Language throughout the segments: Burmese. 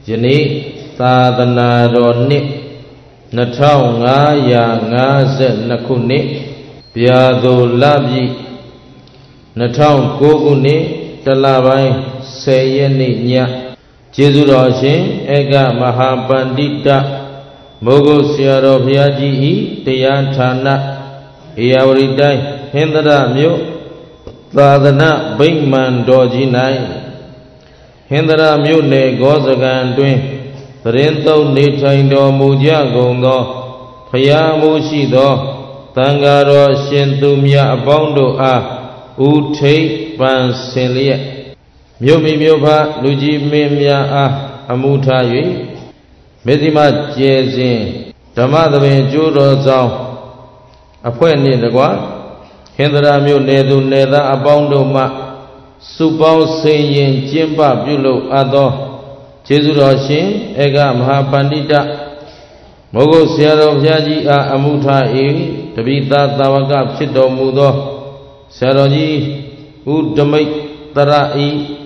ယနေ့သာသနာတော်နှစ်2552ခုနှစ်ဗျာဒိုလပြည့်2009ခုနှစ်တလပိုင်း10ရက်နေ့ညကျေးဇူးတော်ရှင်ဧကမဟာပန္တိတမိုးကုတ်ဆရာတော်ဘုရားကြီးဤတရားဌာနဧရာဝတီတိုင်းဟင်္သာရမြို့သာသနာဗိမာန်တော်ကြီး၌ဟင်္သာရမြို့နယ်ဂောစကန်တွင်သတင်းသုံးနေထိုင်တော်မူကြကုန်သောဘုရားမှုရှိသောသံဃာတော်ရှင်သူမြတ်အပေါင်းတို့အားဥထိပ်ပန်ဆင်လျက်မြို့မိမြို့ဖလူကြီးမင်းများအားအမှုထား၍မေဇိမကျဲစဉ်ဓမ္မသဘင်ကျိုးတော်ဆောင်အဖွဲ့နှင့်တကွဟင်္သာရမြို့နယ်သူနယ်သားအပေါင်းတို့မှစုပေါင်းဆင်ရင်ကျင်းပပြုလုပ်အပ်သောကျေးဇူးတော်ရှင်ဧကမဟာပန္တိတမိုးကုတ်ဆရာတော်ဘုရားကြီးအားအမှုထား၏တပိသသာဝကဖြစ်တော်မူသောဆရာတော်ကြီးဥဒမိတ်တရဤ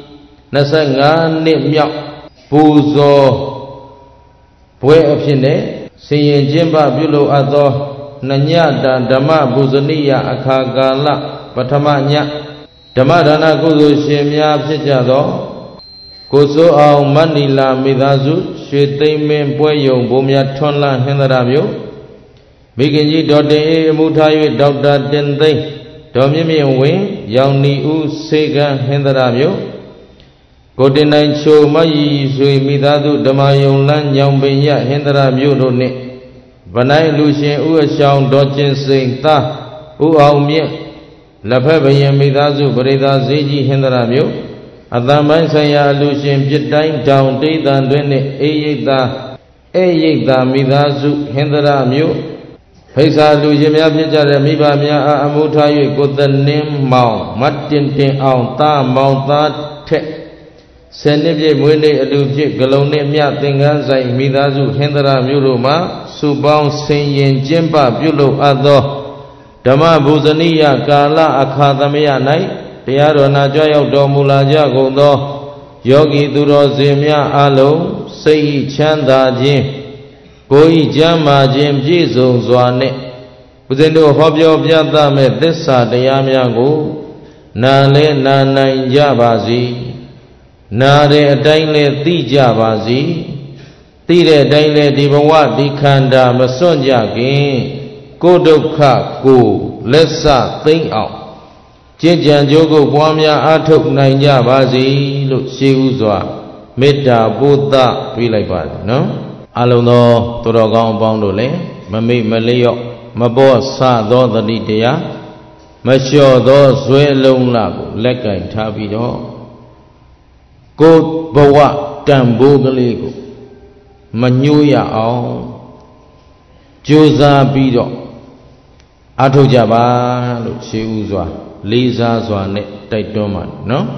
25နှစ်မြောက်ပူဇော်ပွဲအဖြစ်နဲ့ဆင်ရင်ကျင်းပပြုလုပ်အပ်သောနညတာဓမ္မပူဇနိယအခါကာလပထမညဓမ္မဒါနကုသိုလ်ရှင်များဖြစ်ကြသောကိုစိုးအောင်မန္နီလာမိသားစုရွှေသိမ်းမင်းပွဲယုံဘုံမြတ်ထွန်းလန်းဟင်္သာရမြို့မိခင်ကြီးဒေါ်တင်အေးအမှုထား၍ဒေါက်တာတင်သိန်းဒေါ်မြင့်မြင့်ဝင်းရောင်နီဦးစေကံဟင်္သာရမြို့ကိုတင်နိုင်ချိုမယီရွှေမိသားစုဓမ္မယုံလန်းညောင်ပင်ရဟင်္သာရမြို့တို့နှင့်ဗနိုင်လူရှင်ဦးအရှောင်းဒေါ်ကျင်စိန်သားဦးအောင်မြင့်လက်ဖက်ဘယင်မိသားစုပရိသာဈေးကြီးဟင်္သာရမြို့အတန်ပိုင်းဆိုင်ရာလူရှင်ပြစ်တိုင်းတောင်တိတ်တန်တွင်နှင့်အေရိတ်သာမိသားစုဟင်္သာရမြို့ဖိတ်စာလူရှင်များဖြစ်ကြတဲ့မိဘများအားအမှုထား၍ကိုသနင်းမောင်မတ်တင်တင်အောင်သားမောင်သားထက်10နှစ်ပြည့်မွေးနေ့အလူဖြစ်ဂလုံနှင့်မြသင်္ကန်းဆိုင်မိသားစုဟင်္သာရမြို့တို့မှစုပေါင်းဆင်ရင်ကျင်းပပြုလုပ်အပ်သောဓမ္မပူဇနိယကာလအခါသမယ၌တရားတော်နာကြွရောက်တော်မူလာကြကုန်သောယောဂီသူတော်စင်များအားလုံးစိတ်ဤချမ်းသာခြင်းကိုယ်ဤကျမ်းမာခြင်းပြည့်စုံစွာနှင့်ဦးဇင်းတို့ဟောပြောပြသမဲ့သစ္စာတရားများကိုနာလဲနာနိုင်ကြပါစေနာတဲ့အတိုင်းလဲသိကြပါစေသိတဲ့အတိုင်းလဲဒီဘဝဒီခန္ဓာမစွန့်ကြခင်ကိုယ်ဒုက္ခကိုလက်စသိမ့်အောင်ကျင့်ကြံကြိုးကိုပွားများအားထုတ်နိုင်ကြပါစေလို့ရှေးဥစွာမေတ္တာပို့သပေးလိုက်ပါတယ်နော်အလုံးသောသူတော်ကောင်းအပေါင်းတို့လည်းမမိတ်မလျော့မပေါ်ဆသောတတိတရားမလျှော့သောဇွဲလုံးလာကိုလက်ကင်ထားပြီးတော့ကိုယ်ဘဝတန်ဖိုးကလေးကိုမညှိုးရအောင်ကြိုးစားပြီးတော့အားထုတ်ကြပါလို့ရှေးဥစွာလေးစားစွာနဲ့တိုက်တွန်းပါနော်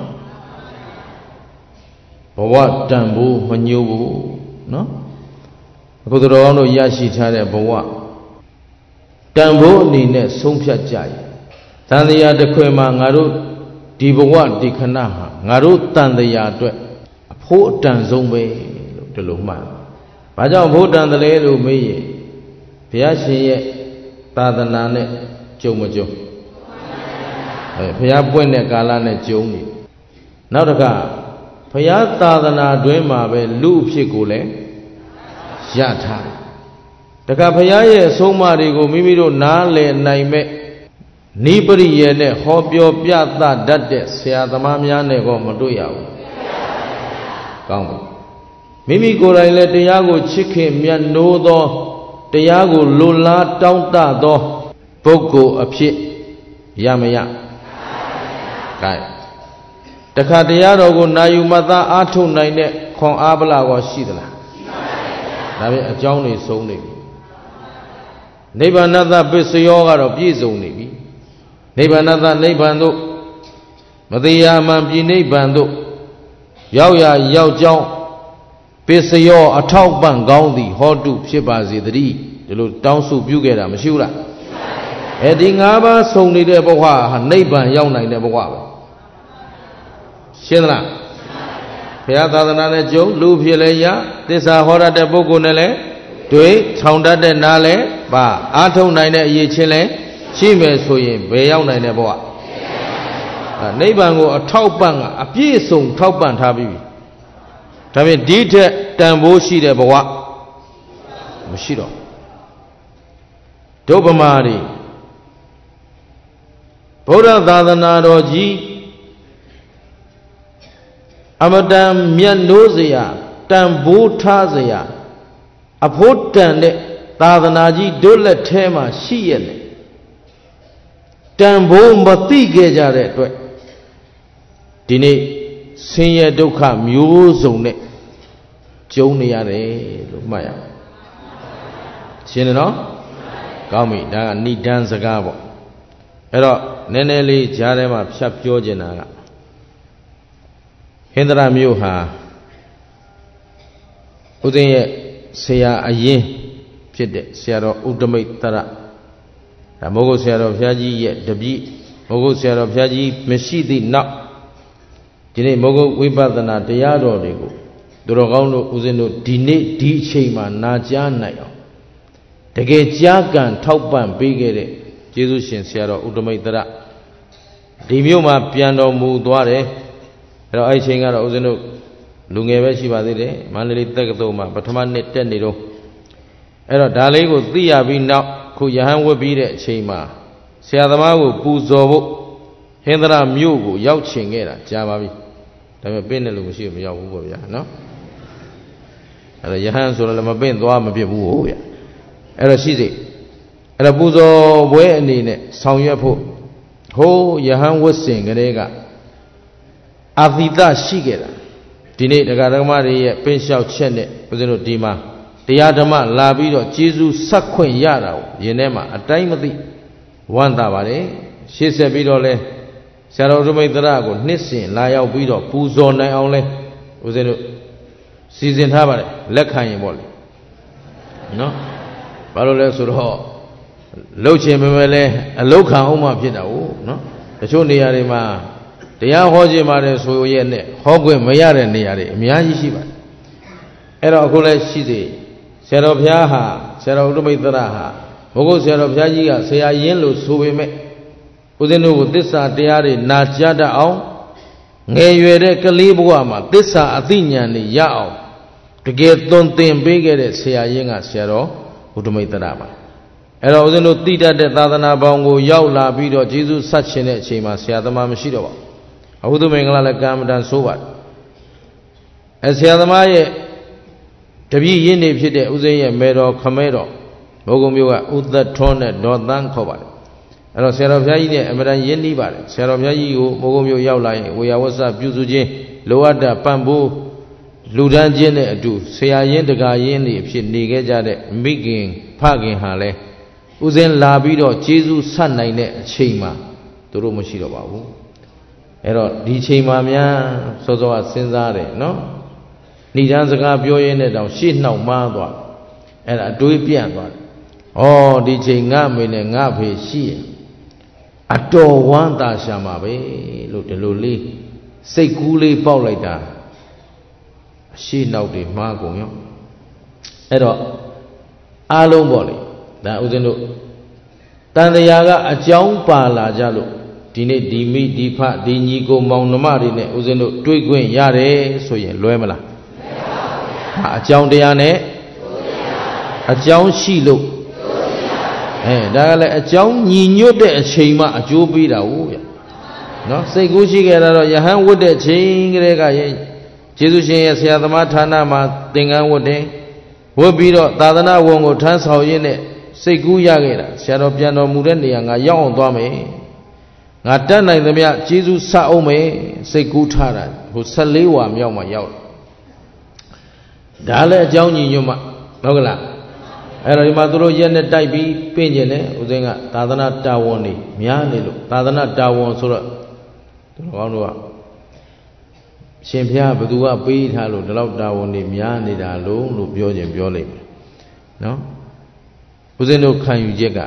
ဘဝတန်ဖိုးမညှိုးဘူးနော်အခုတော်အောင်တို့ရရှိထားတဲ့ဘဝတန်ဖိုးအနေနဲ့ဆုံးဖြတ်ကြရတန်တရားတစ်ခွင်မှာငါတို့ဒီဘဝဒီခဏဟာငါတို့တန်တရားအတွက်အဖို့အတန်ဆုံးပဲလို့ဒီလိုမှတ်ဘာကြောင့်ဖို့တန်တယ်လဲလို့မေးရင်ဘုရားရှင်ရဲ့သာသနာနဲ့ကြုံမကြုံဘုရားပွင့်တဲ့ကာလနဲ့ကြုံနေနောက်တစ်ခါဘုရားသာသနာတွင်မှာပဲလူအဖြစ်ကိုလည်းရထားတခါဘုရားရဲ့အဆုံးအမတွေကိုမိမိတို့နားလည်နိုင်မဲ့နိပရိယေနဲ့ဟောပြောပြသတတ်တဲ့ဆရာသမားများနဲ့တော့မတွေ့ရဘူးကောင်းပြီမိမိကိုယ်တိုင်လည်းတရားကိုချစ်ခင်မြတ်နိုးသောတရားကိုလိုလားတောင်းတသောပုဂ္ဂိုလ်အဖြစ်ရမရကဲတခါတရားတော်ကိုနာယူမသားအားထုတ်နိုင်တဲ့ခွန်အားပလာကောရှိသလားရှိပါပါဘုရားဒါပဲအကြောင်းတွေဆုံးနေပြီနိဗ္ဗာန်သပစ္စယောကတော့ပြည့်စုံနေပြီနိဗ္ဗာန်သနိဗ္ဗာန်တို့မတရားမှန်ပြည်နိဗ္ဗာန်တို့ရောက်ရရောက်ကြောင်းပစ္စယောအထောက်ပံ့ကောင်းသည်ဟောတုဖြစ်ပါစေတည်းဒီလိုတောင်းဆိုပြုခဲ့တာမရှိဘူးလားဒီ၅ပါးစုံနေတဲ့ဘဝဟာနိဗ္ဗာန်ရောက်နိုင်တဲ့ဘဝပဲရှင်းသလားဘုရားသာသနာနဲ့ကျုံလူဖြစ်လဲရသစ္စာဟောရတဲ့ပုဂ္ဂိုလ်နဲ့လဲတွေ့ထောင်တတ်တဲ့နားလဲပါအားထုတ်နိုင်တဲ့အရေးချင်းလဲရှိမယ်ဆိုရင်ဘယ်ရောက်နိုင်တဲ့ဘဝနိဗ္ဗာန်ကိုအထောက်ပံ့ကအပြည့်စုံထောက်ပံ့ထားပြီးဒါဖြင့်ဒီထက်တန်ဖိုးရှိတဲ့ဘဝမရှိတော့ဒုဗ္ဗမာတွေဗုဒ္ဓသာသနာတော်ကြီးအမတန်မြတ်နိုးစရာတန်ဖိုးထားစရာအဖို့တန်တဲ့သာသနာကြီးတို့လက်ထဲမှာရှိရဲ့လေတန်ဖိုးမသိခဲ့ကြတဲ့အတွက်ဒီနေ့ဆင်းရဲဒုက္ခမျိုးစုံနဲ့ကျုံနေရတယ်လို့မှတ်ရအောင်ရှင်းတယ်နော်ကောင်းပြီဒါကဏိဒန်းစကားပေါ့အဲ့တော့နည်းနည်းလေးကြားထဲမှာဖြတ်ပြောချင်တာကဟင်္ဒရာမြို့ဟာဥဒင်းရဲ့ဆရာအရင်ဖြစ်တဲ့ဆရာတော်ဥဒ္ဓမိတ်တရဒါမိုးကုတ်ဆရာတော်ဘုရားကြီးရဲ့တပည့်မိုးကုတ်ဆရာတော်ဘုရားကြီးမရှိသည့်နောက်ဒီနေ့မိုးကုတ်ဝိပဿနာတရားတော်တွေကိုသူတော်ကောင်းတို့ဦးဇင်းတို့ဒီနေ့ဒီအချိန်မှာနာကြားနိုင်အောင်တကယ်ကြားကန်ထောက်ပံ့ပေးခဲ့တဲ့ကျေးဇူးရှင်ဆရာတော်ဥဒ္ဓမိတ်တရဒီမြို့မှာပြန်တော်မူသွားတယ်အဲ့တော့အဲ့ဒီချိန်ကတော့ဦးဇင်းတို့လူငယ်ပဲရှိပါသေးတယ်မန္တလေးတက္ကသိုလ်မှာပထမနှစ်တက်နေတော့အဲ့တော့ဒါလေးကိုသိရပြီးနောက်ခုယဟန်ဝတ်ပြီးတဲ့အချိန်မှာဆရာသမားကိုပူဇော်ဖို့ဟင်္ဒရာမြို့ကိုရောက်ချင်ခဲ့တာကြာပါပြီဒါပေမဲ့ပင့်တဲ့လူမရှိဘူးမရောက်ဘူးပေါ့ဗျာနော်အဲ့တော့ယဟန်ဆိုတော့လည်းမပင့်သွားမဖြစ်ဘူးဟုတ်ဗျာအဲ့တော့ရှိစေအဲ့တော့ပူဇော်ပွဲအနေနဲ့ဆောင်ရွက်ဖို့ဟိုးယဟန်ဝတ်စဉ်ကလေးကအာသီတရှိခဲ့တာဒီနေ့တရားဓမ္မတွေရဲ့ပင့်လျှောက်ချက်နဲ့ဦးဇင်းတို့ဒီမှာတရားဓမ္မလာပြီးတော့ကျေးဇူးဆက်ခွင့်ရတာကိုယင်ထဲမှာအတိုင်းမသိဝမ်းသာပါတယ်ရှေ့ဆက်ပြီးတော့လဲဆရာတော်ဥဒ္ဓမိတ်တရကိုနှစ်စဉ်လာရောက်ပြီးတော့ပူဇော်နိုင်အောင်လဲဦးဇင်းတို့စီစဉ်ထားပါတယ်လက်ခံရင်ပေါ့လေနော်ဘာလို့လဲဆိုတော့လှုပ်ချင်ပေမဲ့လဲအလုခံအောင်မှဖြစ်တာဟုတ်နော်တချို့နေရာတွေမှာတရားဟောခြင်းပါတယ်ဆိုရဲ့နဲ့ဟောခွင့်မရတဲ့နေရာတွေအများကြီးရှိပါတယ်အဲ့တော့အခုလည်းရှိသေးဆရာတော်ဘုရားဟာဆရာတော်ဥဒ္ဓမိတ်တရဟာဘုဂုတ်ဆရာတော်ဘုရားကြီးကဆရာရင်းလို့ဆိုပေမဲ့ဦးဇင်းတို့ကိုသစ္စာတရားတွေနာကြားတတ်အောင်ငယ်ရွယ်တဲ့ကလေးဘဝမှာသစ္စာအသိဉာဏ်တွေရအောင်တကယ်သွန်သင်ပေးခဲ့တဲ့ဆရာရင်းကဆရာတော်ဥဒ္ဓမိတ်တရပါအဲ့တော့ဦးဇင်းတို့တိတတ်တဲ့သာသနာပေါင်းကိုရောက်လာပြီးတော့ကျေးဇူးဆက်ခြင်းတဲ့အချိန်မှာဆရာသမားမရှိတော့ပါဘူးအဟုသုမင်္ဂလာလည်းကံမတန်ဆိုးပါတယ်အဲဆရာသမားရဲ့တပည့်ရင်းနေဖြစ်တဲ့ဦးဇင်းရဲ့မေတော်ခမဲတော်ဘုဂုံမျိုးကဥသက်ထွန်းနဲ့ဒေါ်သန်းခေါ်ပါတယ်အဲ့တော့ဆရာတော်ဘုရားကြီးနဲ့အမတန်ရင်းနှီးပါတယ်ဆရာတော်ဘုရားကြီးကိုဘုဂုံမျိုးရောက်လာရင်ဝေယဝဆပြုစုခြင်းလိုအပ်တာပံ့ပိုးလူဒန်းခြင်းနဲ့အတူဆရာရင်းတကာရင်းတွေဖြစ်နေခဲ့ကြတဲ့မိခင်ဖခင်ဟာလဲဦးဇင်းလာပြီးတော့ကျေးဇူးဆက်နိုင်တဲ့အချိန်မှာသူတို့မရှိတော့ပါဘူးအဲ့တော့ဒီချိန်မှာများစောစောကစဉ်းစားတယ်နော်ဏိဒန်းစကားပြောရင်းနဲ့တောင်ရှေ့နှောက်မားသွားအဲ့ဒါအတွေးပြန့်သွားတယ်ဩဒီချိန်ငါမေနဲ့ငါဖေရှိရင်အတော်ဝမ်းသာရှာမှာပဲလို့ဒီလိုလေးစိတ်ကူးလေးပေါက်လိုက်တာအရှေ့နောက်တွေမှားကုန်ရောအဲ့တော့အားလုံးပေါ့လေဒါဥစဉ်တို့တန်တရားကအကြောင်းပါလာကြလို့ဒီနေ့ဒီမိဒီဖဒီညီကိုမောင်နှမတွေနဲ့ဦးဇင်းတို့တွေ့ခွင့်ရတယ်ဆိုရင်လွဲမလားအကြောင်းတရားနဲ့အကြောင်းရှိလို့ဒါကလည်းအကြောင်းညီညွတ်တဲ့အချိန်မှအကျိုးပေးတာဟုတ်ဗျနော်စိတ်ကူးရှိခဲ့တာတော့ယဟန်ဝတ်တဲ့ချိန်ကလေးကကျေးဇူးရှင်ရဲ့ဆရာသမားဌာနမှာသင်္ကန်းဝတ်တယ်ဝတ်ပြီးတော့သာသနာဝန်ကိုထမ်းဆောင်ရင်းနဲ့စိတ်ကူးရခဲ့တာဆရာတော်ပြန်တော်မူတဲ့နေရာငါရောက်အောင်သွားမယ်ငါတတ်နိုင်သမျှကျေးဇူးဆက်အောင်မယ်စိတ်ကူးထားတာဟို14ဝါမြောက်မှရောက်ဒါလည်းအကြောင်းညီညွတ်မှဟုတ်ကလားအဲ့တော့ဒီမှာသူတို့ရက်နဲ့တိုက်ပြီးပြင်ကျင်တယ်ဦးဇင်းကသာသနာတာဝန်တွေများနေလို့သာသနာတာဝန်ဆိုတော့သူတို့ကောင်းတို့ကရှင်ဘုရားဘသူကပေးထားလို့ဒီလောက်တာဝန်တွေများနေတာလို့ပြောခြင်းပြောလိုက်မယ်နော်ဦးဇင်းတို့ခံယူချက်က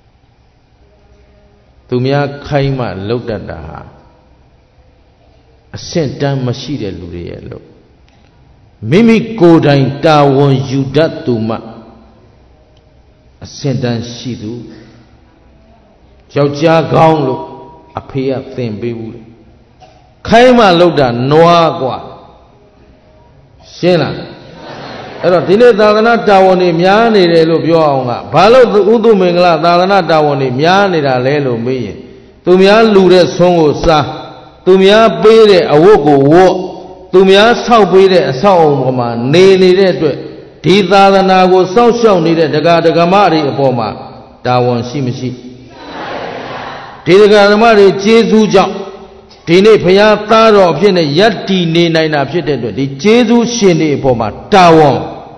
သူများခိုင်းမှလုတ်တတ်တာဟာအဆင့်တန်းမရှိတဲ့လူတွေရဲ့လို့မိမိကိုယ်တိုင်တာဝန်ယူတတ်သူမှအဆင့်တန်းရှိသူယောက်ျားကောင်းလို့အဖေကသင်ပေးဘူးလေခိုင်းမှလောက်တာနွားกว่าရှင်းလားအဲ့တော့ဒီနေ့သာသနာတာဝန်တွေများနေတယ်လို့ပြောအောင်ကဘာလို့ဥသုမင်္ဂလသာသနာတာဝန်တွေများနေတာလဲလို့မေးရင်သူများလူတဲ့ဆွမ်းကိုစားသူများပေးတဲ့အဝတ်ကိုဝတ်သူများဆောက်ပေးတဲ့အဆောက်အုံပေါ်မှာနေနေတဲ့အတွက်ဒီသာသနာကိုစောင့်ရှောက်နေတဲ့ဒကာဒကမတွေအပေါ်မှာတာဝန်ရှိမရှိဒီဒကာဒကမတွေကျေးဇူးကြောင့်ဒီနေ့ဘုရားသားတော်အဖြစ်နဲ့ယက်တီနေနိုင်တာဖြစ်တဲ့အတွက်ဒီကျေးဇူးရှင်တွေအပေါ်မှာတာဝန်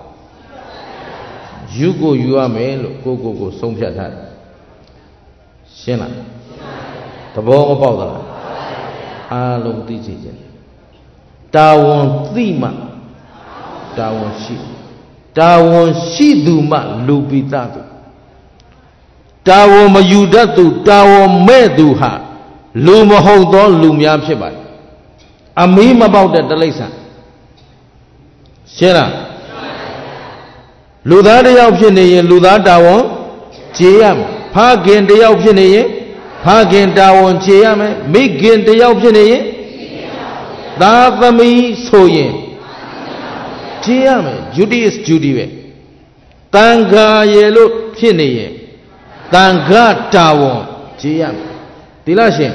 ယူကိုယူရမယ်လို့ကိုဆုံးဖြတ်ထားတယ်ရှင်းလားသဘောမပေါက်သလားအားလုံးသိစေခြင်းတာဝန်သိမှတာဝန်ရှိသူမှလူပိသသူတာဝန်မယူတတ်သူတာဝန်မဲ့သူဟာလူမဟုတ်သောလူများဖြစ်ပါတယ်အမီးမပေါက်တဲ့တိရစ္ဆာန်ရှင်းလားလူသားတစ်ယောက်ဖြစ်နေရင်လူသားတာဝန်ကျေရမယ်ဖခင်တစ်ယောက်ဖြစ်နေရင်ဖခင်တာဝန်ကျေရမယ်မိခင်တစ်ယောက်ဖြစ်နေရင်သားသမီးဆိုရင်ကျေရမယ် duty is duty ပဲတန်ခါရေလို့ဖြစ်နေရင်တန်ခါတာဝန်ကျေရမယ်ဒီလားရှင်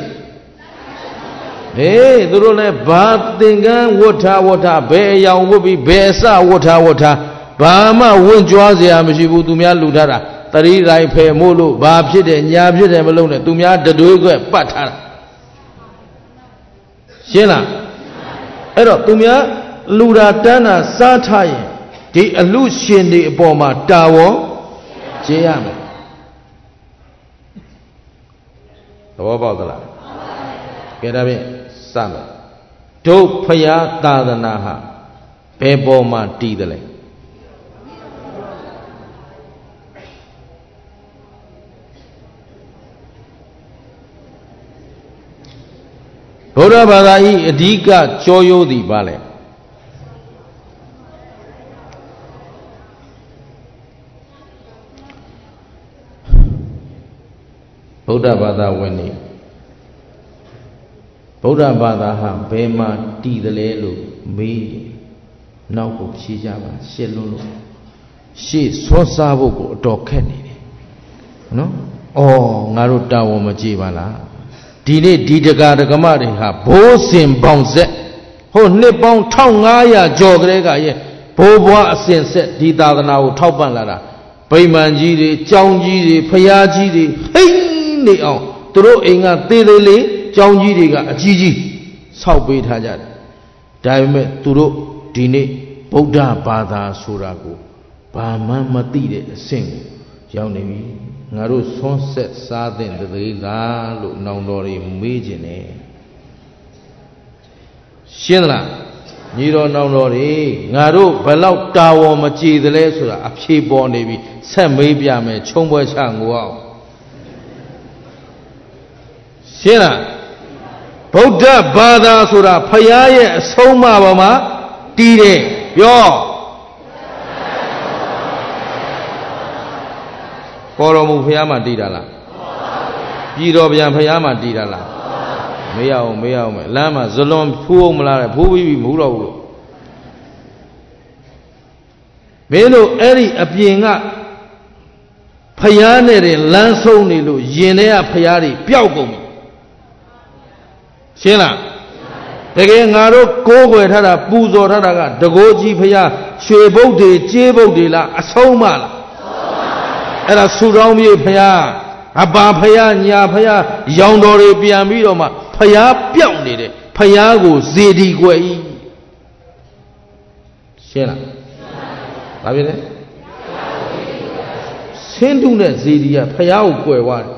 သူတို့လည်းဘာသင်္ကန်းဝတ်ထားဘယ်အယောင်ဝတ်ပြီးဘယ်အစဝတ်ထားဘာမှဝင့်ကြွားစရာမရှိဘူးသူများလူထားတာတတိတိုင်းဖယ်မို့လို့ဘာဖြစ်တယ်ညာဖြစ်တယ်မလုံးနဲ့သူများတတွေးခွဲပတ်ထားတာရှင်းလားအဲ့တော့သူများလူတာတန်းတာစားထားရင်ဒီအလူရှင်တွေအပေါ်မှာတာဝန်ကျေးရမယ်သဘောပေါက်သလားကဲဒါဖြင့်စမယ်ဒုဖယားသာသနာဟာဘယ်ပေါ်မှာတည်တယ်လဲဗုဒ္ဓဘာသာဤအဓိကကြောရိုးသည်ပါလဲဗုဒ္ဓဘာသာဝင်နေဗုဒ္ဓဘာသာဟာဘယ်မှာတည်တယ်လဲလို့မေးနောက်ကိုဖြေကြပါရှင်းလို့ရှေ့စောစားဖို့ကိုအတော်ခက်နေတယ်နော်ငါတို့တာဝန်မကြည့်ပါလားဒီနေ့ဒီဒကာဒကမတွေဟာဘိုးစင်ပေါင်ဆက်ဟိုနှစ်ပေါင်း1500ကျော်ကလေးကရဲ့ဘိုးဘွားအစဉ်ဆက်ဒီသာသနာကိုထောက်ပံ့လာတာဗိမာန်ကြီးတွေကျောင်းကြီးတွေဖျားကြီးတွေဟိမ့်နေအောင်သူတို့အိမ်ကသေးသေးလေးကျောင်းကြီးတွေကအကြီးကြီးဆောက်ပေးထားကြတယ်ဒါပေမဲ့သူတို့ဒီနေ့ဗုဒ္ဓဘာသာဆိုတာကိုဘာမှမသိတဲ့အဆင့်ကိုရောက်နေပြီငါတို့ဆွန်းဆက်စားတဲ့တည်းလားလို့နောင်တော်တွေမေးခြင်းနဲ့ရှင်းလားညီတော်နောင်တော်တွေငါတို့ဘယ်လောက်တာဝန်မကြည်သလဲဆိုတာအဖြေပေါ်နေပြီဆက်မေးပြမယ်ချုံပွဲချငိုအောင်ရှင်းလားဗုဒ္ဓဘာသာဆိုတာဖယားရဲ့အဆုံးအမပေါ်မှာတည်တယ်ပြောပေါ်တော်မူဖယားမှာတည်တာလားပြည်တော်ဗျံဖယားမှာတည်တာလားမေးရအောင်မယ်လမ်းမှာဇလွန်ဖူးအောင်မလားဖူးပြီးမဟုတ်တော့ဘူးလို့မင်းတို့အဲ့ဒီအပြင်ကဖယားနဲ့လမ်းဆုံးနေလို့ယင်တဲ့ကဖယားတွေပျောက်ကုန်ပြီရှင်းလားတကယ်ငါတို့ကိုးကွယ်ထားတာပူဇော်ထားတာကတကိုးကြီးဖယားရွှေဘုတ်တွေကြေးဘုတ်တွေလားအဆုံးမလားအဲ့ဒါဆူတောင်းမြေဖယားအပါဖယားညာဖယားရောင်တော်တွေပြန်ပြီးတော့မှဖယားပြောက်နေတယ်ဖယားကိုဇေဒီကွယ်ဤရှင်းလားဘာဖြစ်လဲဆင်းတုနဲ့ဇေဒီကဖယားကိုကွယ်သွားတယ်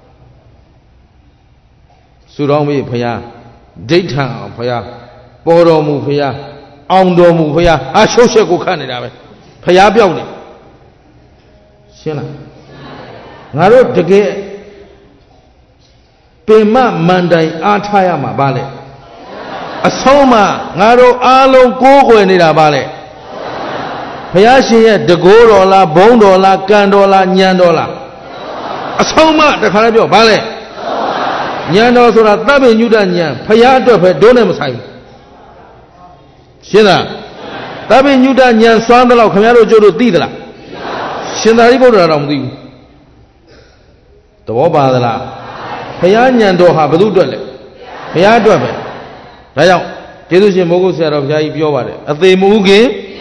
ဆူတောင်းမြေဖယားဒိဋ္ဌံအောင်ဖယားပေါ်တော်မူဖယားအောင်တော်မူဖယားရှုပ်ရှက်ကိုခတ်နေတာပဲဖယားပြောက်နေရှင်းလားငါတို့တကယ်ပင်မမန်တိုင်အားထားရမှာဗါလဲအဆုံးမငါတို့အားလုံးကိုးကွယ်နေတာပါလေဘုရားရှင်ရဲ့တကိုးတော်လားဘုန်းတော်လားကံတော်လားဉာဏ်တော်လားအဆုံးမတခါလည်းပြောပါလေဉာဏ်တော်ဆိုတာသဗ္ဗညုတဉာဏ်ဘုရားအတွက်ပဲဒုနဲ့မဆိုင်ဘူးရှင်းလားသဗ္ဗညုတဉာဏ်စွမ်းတဲ့လောက်ခင်ဗျားတို့ကျိုးတို့သိသလားရှင်သာရိပုတ္တရာတော်မသိဘူးသဘောပါသလားဘုရားဉာဏ်တော်ဟာဘယ်သူအတွက်လဲဘုရားအတွက်ပဲဒါကြောင့်ကျေးဇူးရှင်မိုးကုတ်ဆရာတော်ဘုရားကြီးပြောပါတယ်အသေးမူခင်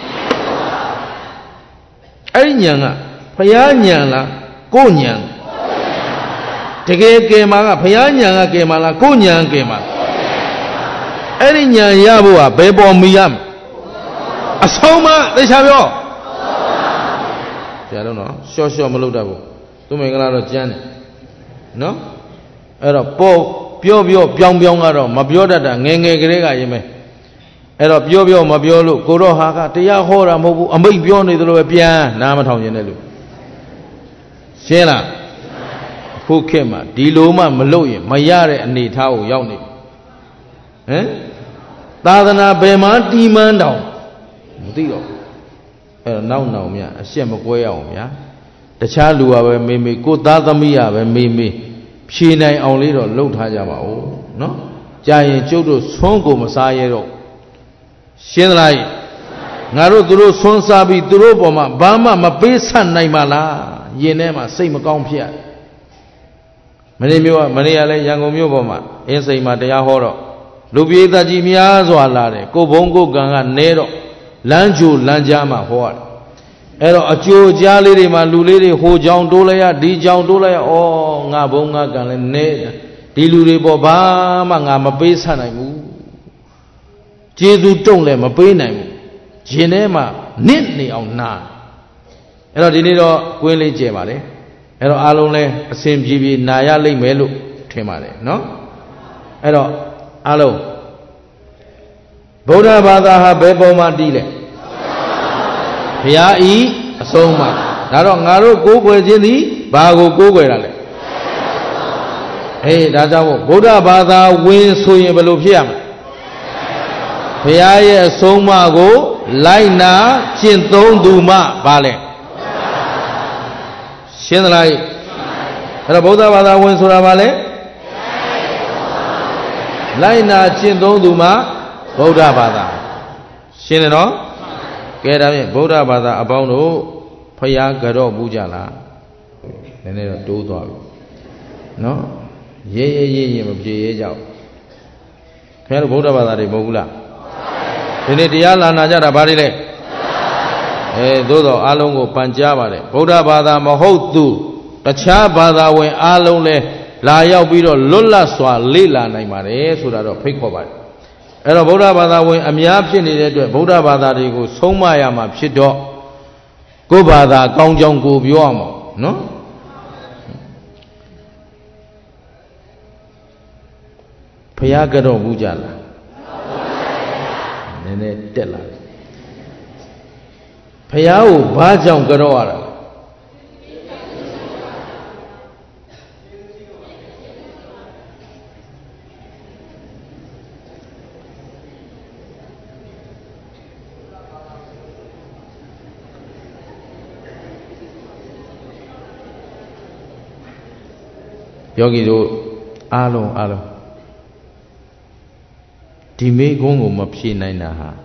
အဲ့ဒီဉာဏ်ကဘုရားဉာဏ်လားကိုယ်ဉာဏ်တကယ်ကယ်မှာကဘုရားဉာဏ်ကကယ်မှာလားကိုယ်ဉာဏ်ကယ်မှာအဲ့ဒီဉာဏ်ရဖို့ဟာဘယ်ပေါ်မီရမလဲအဆုံးမသိချာပြောဆရာတို့နော်ရှော့ရှော့မလုပ်တတ်ဘူးသူမင်္ဂလာတော့ကျမ်းတယ်နော်အဲ့တော့ပေါ့ပြောပြောင်းကတော့မပြောတတ်တာငယ်ငယ်ကလေးကရင်ပဲအဲ့တော့ပြောမပြောလို့ကိုတော့ဟာကတရားဟောတာမဟုတ်ဘူးအမိတ်ပြောနေသလိုပဲပြန်နားမထောင်ကျင်တဲ့လူရှင်းလားခုခေတ်မှာဒီလိုမှမလုပ်ရင်မရတဲ့အနေထားကိုရောက်နေပြီဟမ်သာသနာဘယ်မှာတီးမှန်းတောင်မသိတော့အဲ့တော့နောက်မြအရှက်မကွဲရအောင်ဗျာတခြားလူကပဲမေကိုသားသမီးကပဲမေဖြေနိုင်အောင်လေးတော့လှုပ်ထားကြပါဦးနော်ကြာရင်ကျုပ်တို့ဆွန်းကိုမစားရတော့ရှင်းသလားငါတို့သူတို့ဆွန်းစားပြီးသူတို့ပေါ်မှာဘာမှမပေးဆက်နိုင်ပါလားယင်ထဲမှာစိတ်မကောင်းဖြစ်ရမနေ့ကလည်းရန်ကုန်မြို့ပေါ်မှာအင်းစိန်မှာတရားဟောတော့လူပြေးသားကြီးများစွာလာတယ်ကိုဘုံကိုကံကနဲတော့လမ်းကြိုလမ်းကြားမှာဟောရတယ်အဲ့တော့အကျိုးကြားလေးတွေမှာလူလေးတွေဟိုကြောင်တိုးလိုက်ရဒီကြောင်တိုးလိုက်ရဩငါဘုံငါကံလည်းနဲဒီလူတွေပေါ်ဘာမှငါမပေးဆက်နိုင်ဘူးကျေးဇူးတုံးလည်းမပေးနိုင်ဘူးရှင်ထဲမှာနစ်နေအောင်နာအဲ့တော့ဒီနေ့တော့ကွင်းလေးကျဲပါလေအဲ့တော့အားလုံးလည်းအစဉ်ပြေနာရလိမ့်မယ်လို့ထင်ပါတယ်နော်အဲ့တော့အားလုံးဗုဒ္ဓဘာသာဟာဘယ်ပုံမှာတည်လဲဘုရားဤအဆုံးအမဒါတော့ငါတို့ကိုးကွယ်ခြင်းသည်ဘာကိုကိုးကွယ်တာလဲဒါကြောင့်ဗုဒ္ဓဘာသာဝင်ဆိုရင်ဘယ်လိုဖြစ်ရမလဲဘုရားရဲ့အဆုံးအမကိုလိုက်နာကျင့်သုံးသူမှဘာလဲရှင်းသလားအဲ့တော့ဗုဒ္ဓဘာသာဝင်ဆိုတာဘာလဲလိုက်နာကျင့်သုံးသူမှဗုဒ္ဓဘာသာရှင်းတယ်နော်ကဲဒါဖြင့်ဗုဒ္ဓဘာသာအပေါင်းတို့ဖျားကြော့ဘူးကြလားနည်းနည်းတော့တိုးသွားပြီနော်ရေးမပြေရေးကြောက်ခင်ဗျားတို့ဗုဒ္ဓဘာသာတွေမဟုတ်ဘူးလားဒီနေ့တရားလာနာကြတာဘာတွေလဲသို့တော့အားလုံးကိုပန်ကြားပါတယ်ဗုဒ္ဓဘာသာမဟုတ်သူတခြားဘာသာဝင်အားလုံးလဲလာရောက်ပြီးတော့လွတ်လပ်စွာလေ့လာနိုင်ပါတယ်ဆိုတာတော့ဖိတ်ခေါ်ပါတယ်အဲ့တော့ဗုဒ္ဓဘာသာဝင်အများဖြစ်နေတဲ့အတွက်ဗုဒ္ဓဘာသာတွေကိုဆုံးမရမှာဖြစ်တော့ကိုယ်ဘာသာကောင်းကြောင်းကိုပြောရမှာနော်ဖျားကတော့ဘူးကြလားနည်းနည်းတက်လာတယ်ဖျားကိုဘာကြောင့်ကြောရတာယောဂီတို့အားလုံးဒီမေကုန်းကိုမဖြေနိုင်တာဟာ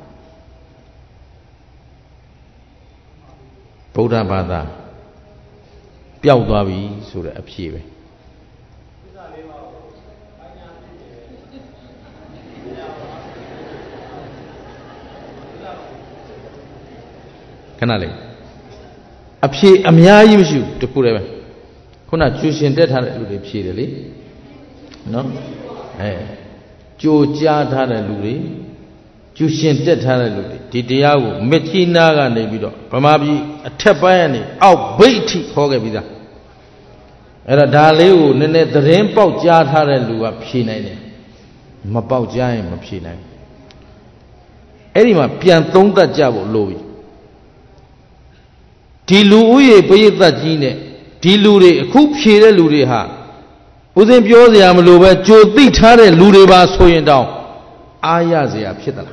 ဗုဒ္ဓဘာသာပျောက်သွားပြီဆိုတဲ့အဖြေပဲခဏလေးအဖြေအများကြီးမရှိဘူးတခုတည်းပဲခုနကျူရှင်တက်ထားတဲ့လူတွေဖြေတယ်လေနော်ကြိုကြားထားတဲ့လူတွေကျူရှင်တက်ထားတဲ့လူတွေဒီတရားကိုမက်ကြီးနာကနေပြီးတော့ဗမာပြည်အထက်ပိုင်းကနေအောက်ဘိတ်ထိခေါ်ခဲ့ပြီးသားအဲ့တော့ဒါလေးကိုနည်းနည်းသတင်းပေါက်ကြားထားတဲ့လူကဖြေနိုင်တယ်မပေါက်ကြားရင်မဖြေနိုင်အဲ့ဒီမှာပြန်သုံးသပ်ကြဖို့လိုပြီဒီလူဦးရေပရိသတ်ကြီးနဲ့ဒီလူတွေအခုဖြေတဲ့လူတွေဟာဦးဇင်းပြောစရာမလိုပဲကြိုသိထားတဲ့လူတွေပါဆိုရင်တောင် Ayazia Pitala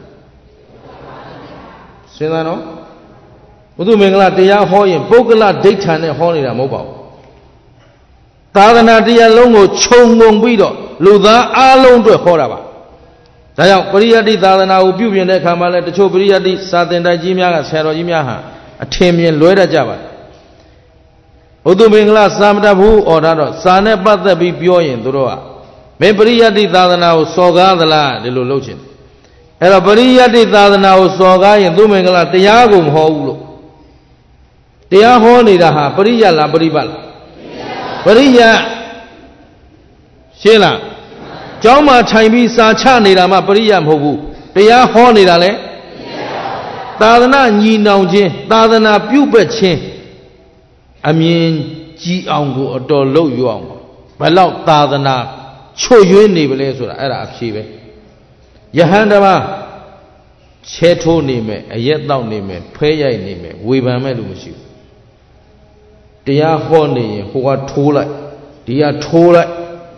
Sinano Udumingla Dia Hoy, Bogala Daytime Honida Mobile Tadana Dia Longo Chong Wido, Luda Alon to Horaba. Daya Pariadi Tadana Ububian Kamala, the Chopariadi, Southern Jimia, Sero Jimiaha, a Tamian Loida Java. Udumingla Samdabu or Dado, Sane Bata be Bioyan, Doroa. Mepariadi Tadana, Soga the La, the Lulochin. Erapariadi Tadana, Soga, and Dumingla, the Yagum Holo. They are holy Daha, Paria La Baribal. Paria Sheila Jama Chinese Chani Rama Paria Hobu. They are holy Dale Tadana Yi Naujin, Tadana Pupachin. I mean, G Angu or Dolo Yuang. By Law Tadana Cho Yun Nibelesura Arab Shive Yahandama Cheto Nime, a yet down name, Paya name, Webamelushi. Dia Honey, who are Tola, Dia Tola,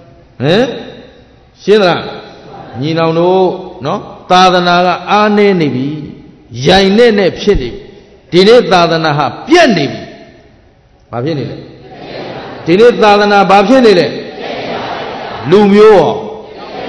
Sila, Nina no, Tadanaga, Ane Nibi, Yaine Pshidi, Dine Tadanaha, Pianibi, Babinile, Dine Tadana Babinile, Lumio,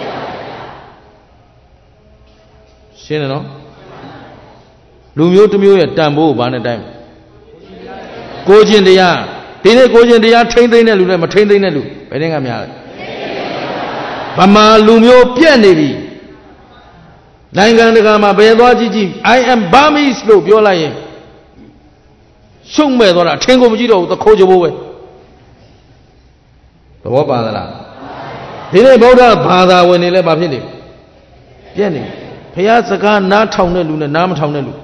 Sina no, Lumio to me at Tambo, one at time. Gojin the ya, Dine Gojin the ya, train the Nelu, train the Nelu, wedding a meal. Pama Lumio Pianibi Nanganagama Bedoji, I am Bami slope, you're lying. Sung Medora, Tango Vito, the Kojo. The Wabala Dine Boda Pada when he left Babini. Jenny, Piazzaga, not Townelu, Nam Townelu.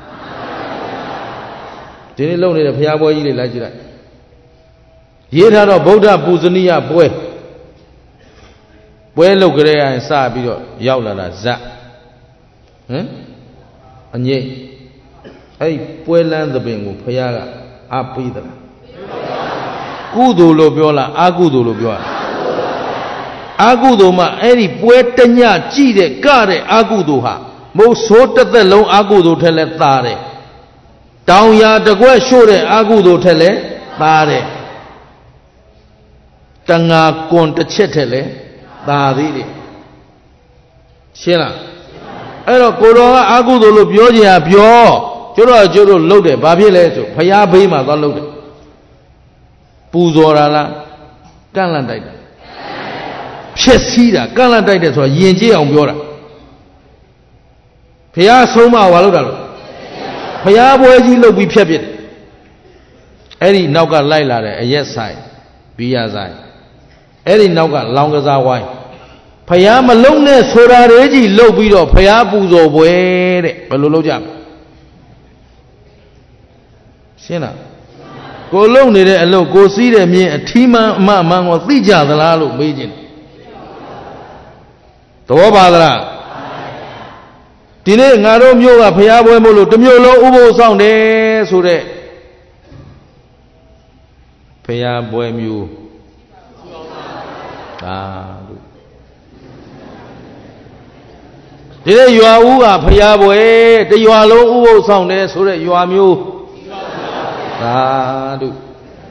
Didn't loan it a Piabo like that. Yet had a Boda Buzania boy. Well, look at and Sabio, Yaula, Zap. And yet, hey, Puelan the Bingo, Piaga, up either. Gudu Lobiola, Agudu Lobiola. Agudoma, any Puetania, Chide, Gare, Aguduha. Most sort of the low Agudu teletare. Down ya the Gua Shore, Agudo Tele, Bade Tanga Conta Chetele, Badi Shela Ero Koroa Agudo Lubioja, Bio, Joro loaded, Babile, Paya Bima, the loaded Puzorala, Galandite Chesida, Galandite, or Yenji on Biora Pia Soma Waludalo. Payaboji look we pepit. Eddie now got Laila, a yes side, be as I. Eddie now got long as our wife. Payama loneliness, Soda Regi, low beetle, Payabuzo, Boere, Baloloja. Sina. Go alone there, alone, go see them here, a Tima, Mamma, or Thija, the Lalo, Beijing. The Wabadra. Dine ngaro myoga phaya bwe mo lo tmyo lo ubo saung de so de phaya bwe myo Dine ywa u ga phaya bwe te ywa lo ubo saung de so de ywa myo Sadu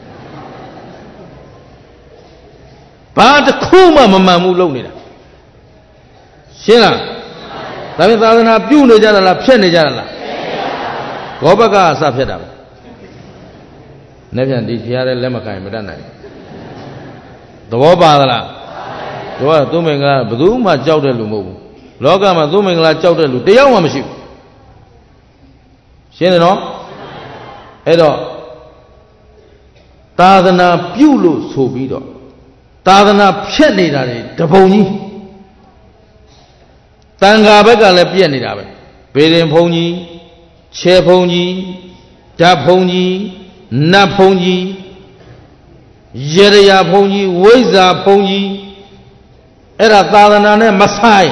Ba takhu ma maman mu lou nida Shin la That is a few Nijala, Penijala. Gobaga Safeda. Never did hear a Lemakai Medana. The Wobala. You are doing a Buduma Jaudelumu. Logama doing like Jaudelu. The young woman. Shenano Edo Tadana Pulu Subido Tadana Penidari, the Boni. Tanga Bega Lepianida, Bedin Pony, Che Pony, Da Pony, Na Pony, Jeria Pony, Weza Pony, Era Tadana Masai,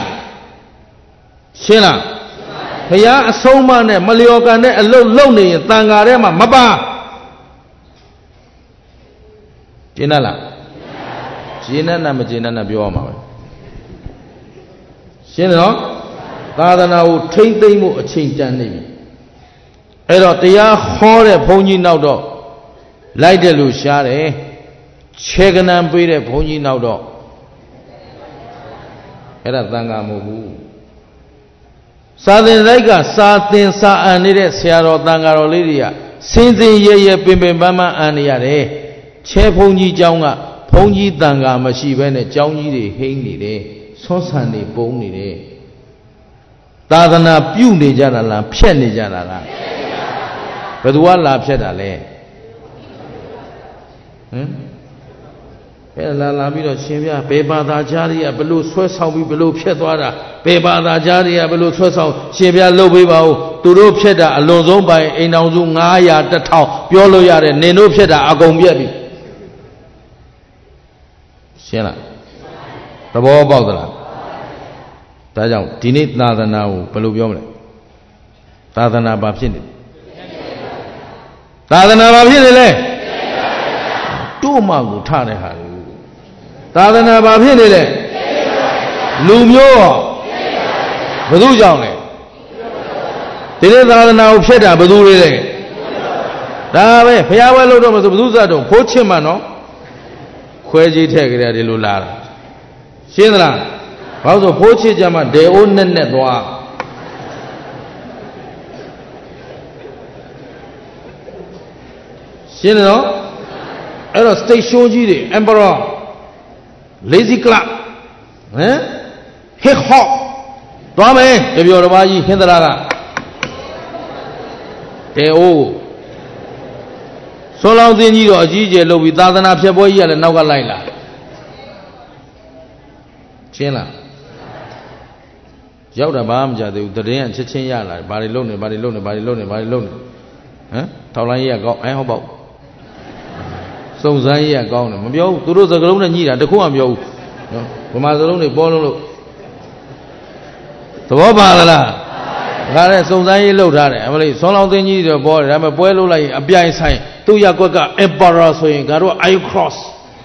Shena, Paya Somane, Malioka, a low lonely, Tangarema, Maba Jinala Jinana Majina Bioma. Shin no? သာသနာကိုထိမ့်သိမ့်မှုအချိန်တန်နေပြီအဲ့တော့တရားဟောတဲ့ဘုန်းကြီးနောက်တော့လိုက်တယ်လို့ရှားတယ်ခြေကနံပေးတဲ့ဘုန်းကြီးနောက်တော့အဲ့ဒါသံဃာမဟုတ်ဘူးစာသင်လိုက်ကစာသင်စာအန်နေတဲ့ဆရာတော်သံဃာတော်လေးတွေကစင်စင်ရဲရဲပင်ပင်ပန်းပန်းအန်နေရတယ်ခြေဘုန်းကြီးเจ้าကဘုန်းကြီးသံဃာမရှိဘဲနဲ့เจ้าကြီးတွေဟိမ့်နေတယ်ဆွဆန်နေပုံနေတယ်သာသနာပြုနေကြတာလားဖြက်နေကြတာလားဘယ်သူကလာဖြက်တာလဲအဲ့လာပြီးတော့ရှင်ပြဘယ်ဘာသာကြားတွေကဘလို့ဆွဲဆောင်ပြီးဘလို့ဖြက်သွားတာဘယ်ဘာသာကြားတွေကဘလို့ဆွဲဆောင်ရှင်ပြလှုပ်ပေးပါဦးသူတို့ဖြက်တာအလွန်ဆုံးပိုင်အိမ်တော်စု900 1000ပြောလို့ရတယ်နင်တို့ဖြက်တာအကုန်ပြက်ပြီရှင်းလားသဘောပေါက်သလားဒါကြောင့်ဒီနေ့သာသနာကိုဘယ်လိုပြောမလဲသာသနာဘာဖြစ်နေသာသနာဘာဖြစ်နေလဲတို့မှကိုထတဲ့ဟာလေသာသနာဘာဖြစ်နေလဲလူမျိုးရောဘယ်သူကြောင့်လဲဒီနေ့သာသနာကိုဖြစ်တာဘယ်သူတွေလဲဒါပဲဘုရားဝဲလို့တော့မဆိုဘယ်သူစတော့ဖိုးချစ်မှနော်ခွဲကြီးထည့်ကြတယ်ဒီလိုလာတာရှင်းသလားဘာလို့ဆိုဖိုးချစ်ကြမှာဒေအိုးနဲ့သွားရှင်းတယ်နော်အဲ့တော့ station ကြီးတွေ emperor lazy club ဟမ် hip hop သွားမယ်တပြောတော်ဘာကြီးဟင်္ဒရာကဒေအိုးဆွမ်းလောင်းသင်းကြီးတော့အကြီးကျယ်လုပ်ပြီးသာသနာဖြတ်ပွဲကြီးကလည်းနောက်ကလိုက်လာရှင်းလားရောက်တာဘာမှမကြသေးဘူးတရင်ကချက်ချင်းရလာတယ်ဘာတွေလုပ်နေဘာတွေလုပ်နေဘာတွေလုပ်နေဘာတွေလုပ်နေဟမ်ထောက်လိုင်းကြီးကကောင်းဟုတ်ပေါ့စုံစမ်းကြီးကကောင်းတယ်မပြောဘူးသူတို့စကလုံးနဲ့ညှိတာတခုမှမပြောဘူးဗမာစလုံးတွေပေါ်လို့သဘောပါလားဒါလည်းစုံစမ်းရေးလုပ်ထားတယ်အမလေးဆွမ်းလောင်းသိန်းကြီးတွေပေါ်တယ်ဒါပေမဲ့ပွဲလုပ်လိုက်ရင်အပြိုင်ဆိုင်သူ့ရက်ကွက်က emperor ဆိုရင်ငါတို့ I cross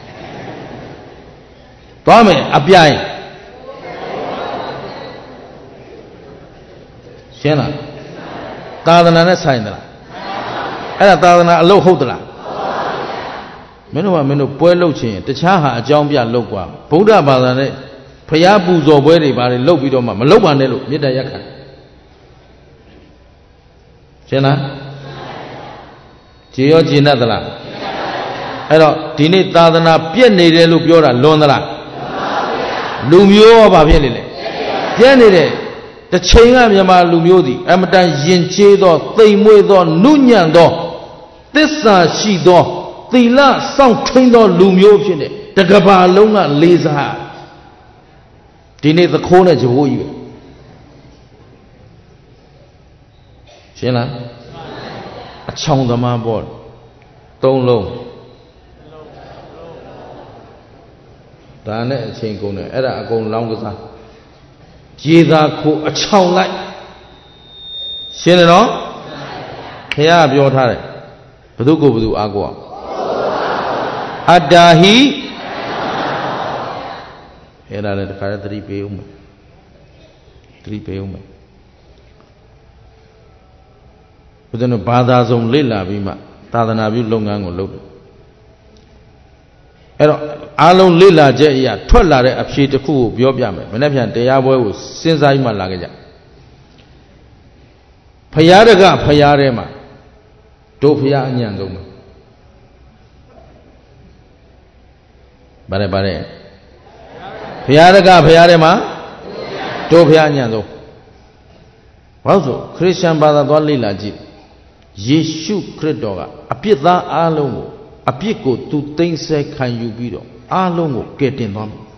သွားမယ်အပြိုင်ရှင်းလားသာသနာနဲ့ဆိုင်သလားအဲ့ဒါသာသနာအလုပ်ဟုတ်သလားမင်းတို့ပွဲလုပ်ချင်တခြားဟာအကြောင်းပြလုပ်กว่าဗုဒ္ဓဘာသာနဲ့ဖျားပူဇော်ပွဲတွေဘာတွေလုပ်ပြီးတော့မှမလုပ်ပါနဲ့လို့မေတ္တာရက်ခံရှင်းလားကြည်ရောကြည်နဲ့သလားအဲ့တော့ဒီနေ့သာသနာပြည့်နေတယ်လို့ပြောတာလွန်သလားလူမျိုးရောဘာဖြစ်နေလဲပြည့်နေတယ်တစ်ချိန်ကမြန်မာလူမျိုးသည်အမတန်ယဉ်ကျေးသောသိမ်မွေ့သောနုညံ့သောသစ္စာရှိသောသီလစောင့်ထိန်သောလူမျိုးဖြစ်နေတကဘာလုံးကလေးစားဒီနေ့သခိုးနဲ့ကြိုးကြီးပဲရှင်းလားအချောင်သမားပေါ့သုံးလုံးဒါနဲ့အချိန်ကုန်တယ်အဲ့ဒါအကုန်လောင်းကစားကြေသာခိုအချောင်လိုက်ရှင်းတယ်နော်ဘုရားပြောထားတယ်ဘု து ကိုဘု து အားကိုအတ္တာဟိအဲ့ဒါလည်းတခါတည်းသတိပေးဦးမယ်သတိပေးဦးမယ်ဘုရားတို့ဘာသာစုံလေ့လာပြီးမှသာသနာပြုလုပ်ငန်းကိုလုပ်တယ်အဲ့တော့အားလုံးလေ့လာချက်အရာထွက်လာတဲ့အဖြေတစ်ခုကိုပြောပြမယ်မနေ့ပြန်တရားပွဲကိုစဉ်းစားပြီးမှလာခဲ့ကြဖရာတကဖရာထဲမှာတို့ဖရာအညံဆုံးပဲဗါတယ်ဖရာတကဖရာထဲမှာတို့ဖရာအညံဆုံးဘာလို့ဆိုခရစ်ယာန်ဘာသာသွားလေ့လာကြည့်ယေရှုခရစ်တော်ကအပြစ်သားအားလုံးကိုအပြစ်ကိုသူသိမ်းဆဲခံယူပြီးတော့အားလုံးကိုကယ်တင်သွားမယ်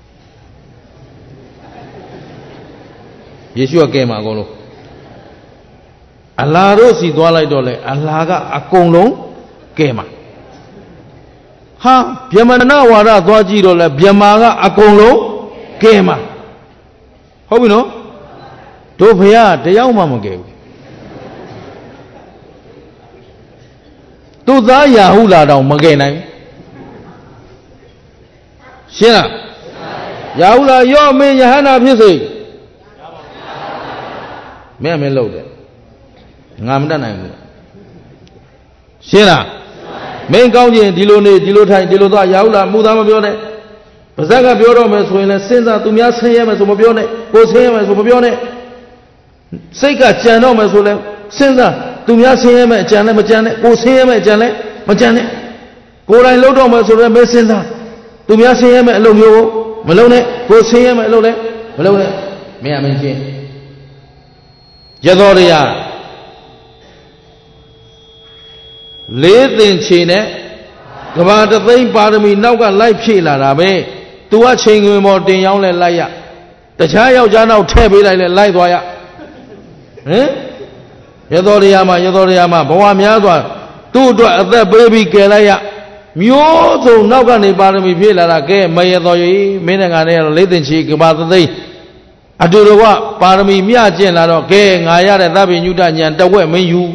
ယေရှုကကယ်မှာအကုန်လုံးအလာတို့စီသွားလိုက်တော့လေအလာကအကုန်လုံးကယ်မှာဟာဗျမနဝါဒသွားကြည့်တော့လေဗျမာကအကုန်လုံးကယ်မှာဟုတ်ပြီနော်တို့ဘုရားတယောက်မှမကယ်ဘူးသူသားယာဟုလာတော့မကယ်နိုင်ရှင်းလားယာဟုလာရော့မင်းယဟန္တာဖြစ်စေ mẹ mẹ lâu đấy ngam đan này xin là mấy cao gì đi lô này đi lô thay đi lô ta giáo là mua thằng mà biểu này bây giờ cái biểu đó mà rồi là xin ra tụi mình xây mà số mà biểu này cô xây mà số mà biểu này xây cả chén đó mà rồi là xin ra tụi mình xây mà chén này cô xây mà chén này cô này lâu đó mà rồi là mới xin ra tụi mình xây mà lâu nhiều mà lâu này cô xây mà lâu này mẹ mình xin giờ đó đi à lễ tình chi này các bạn đã thấy bà mình nấu cái lai phi là ra bê tua chinh người một tiền nhau lên lai àแต่ช้าယောက်ျားနောက်ထည့်ပေးလိုက်လဲလိုက်သွားရဟင်ရသောတရားမှာဘဝများစွာသူ့အတွက်အသက်ပေးပြီးကယ်လိုက်ရမျိုးစုံနောက်ကနေပါရမီဖြည့်လာတာကဲမရတော်ကြီးမင်းနဲ့ငါနဲ့လေးသိင်ချီကဘာသသိအတူတကွပါရမီမြကျင့်လာတော့ကဲငါရတဲ့သဗ္ဗညုတဉာဏ်တဝက်မင်းယူ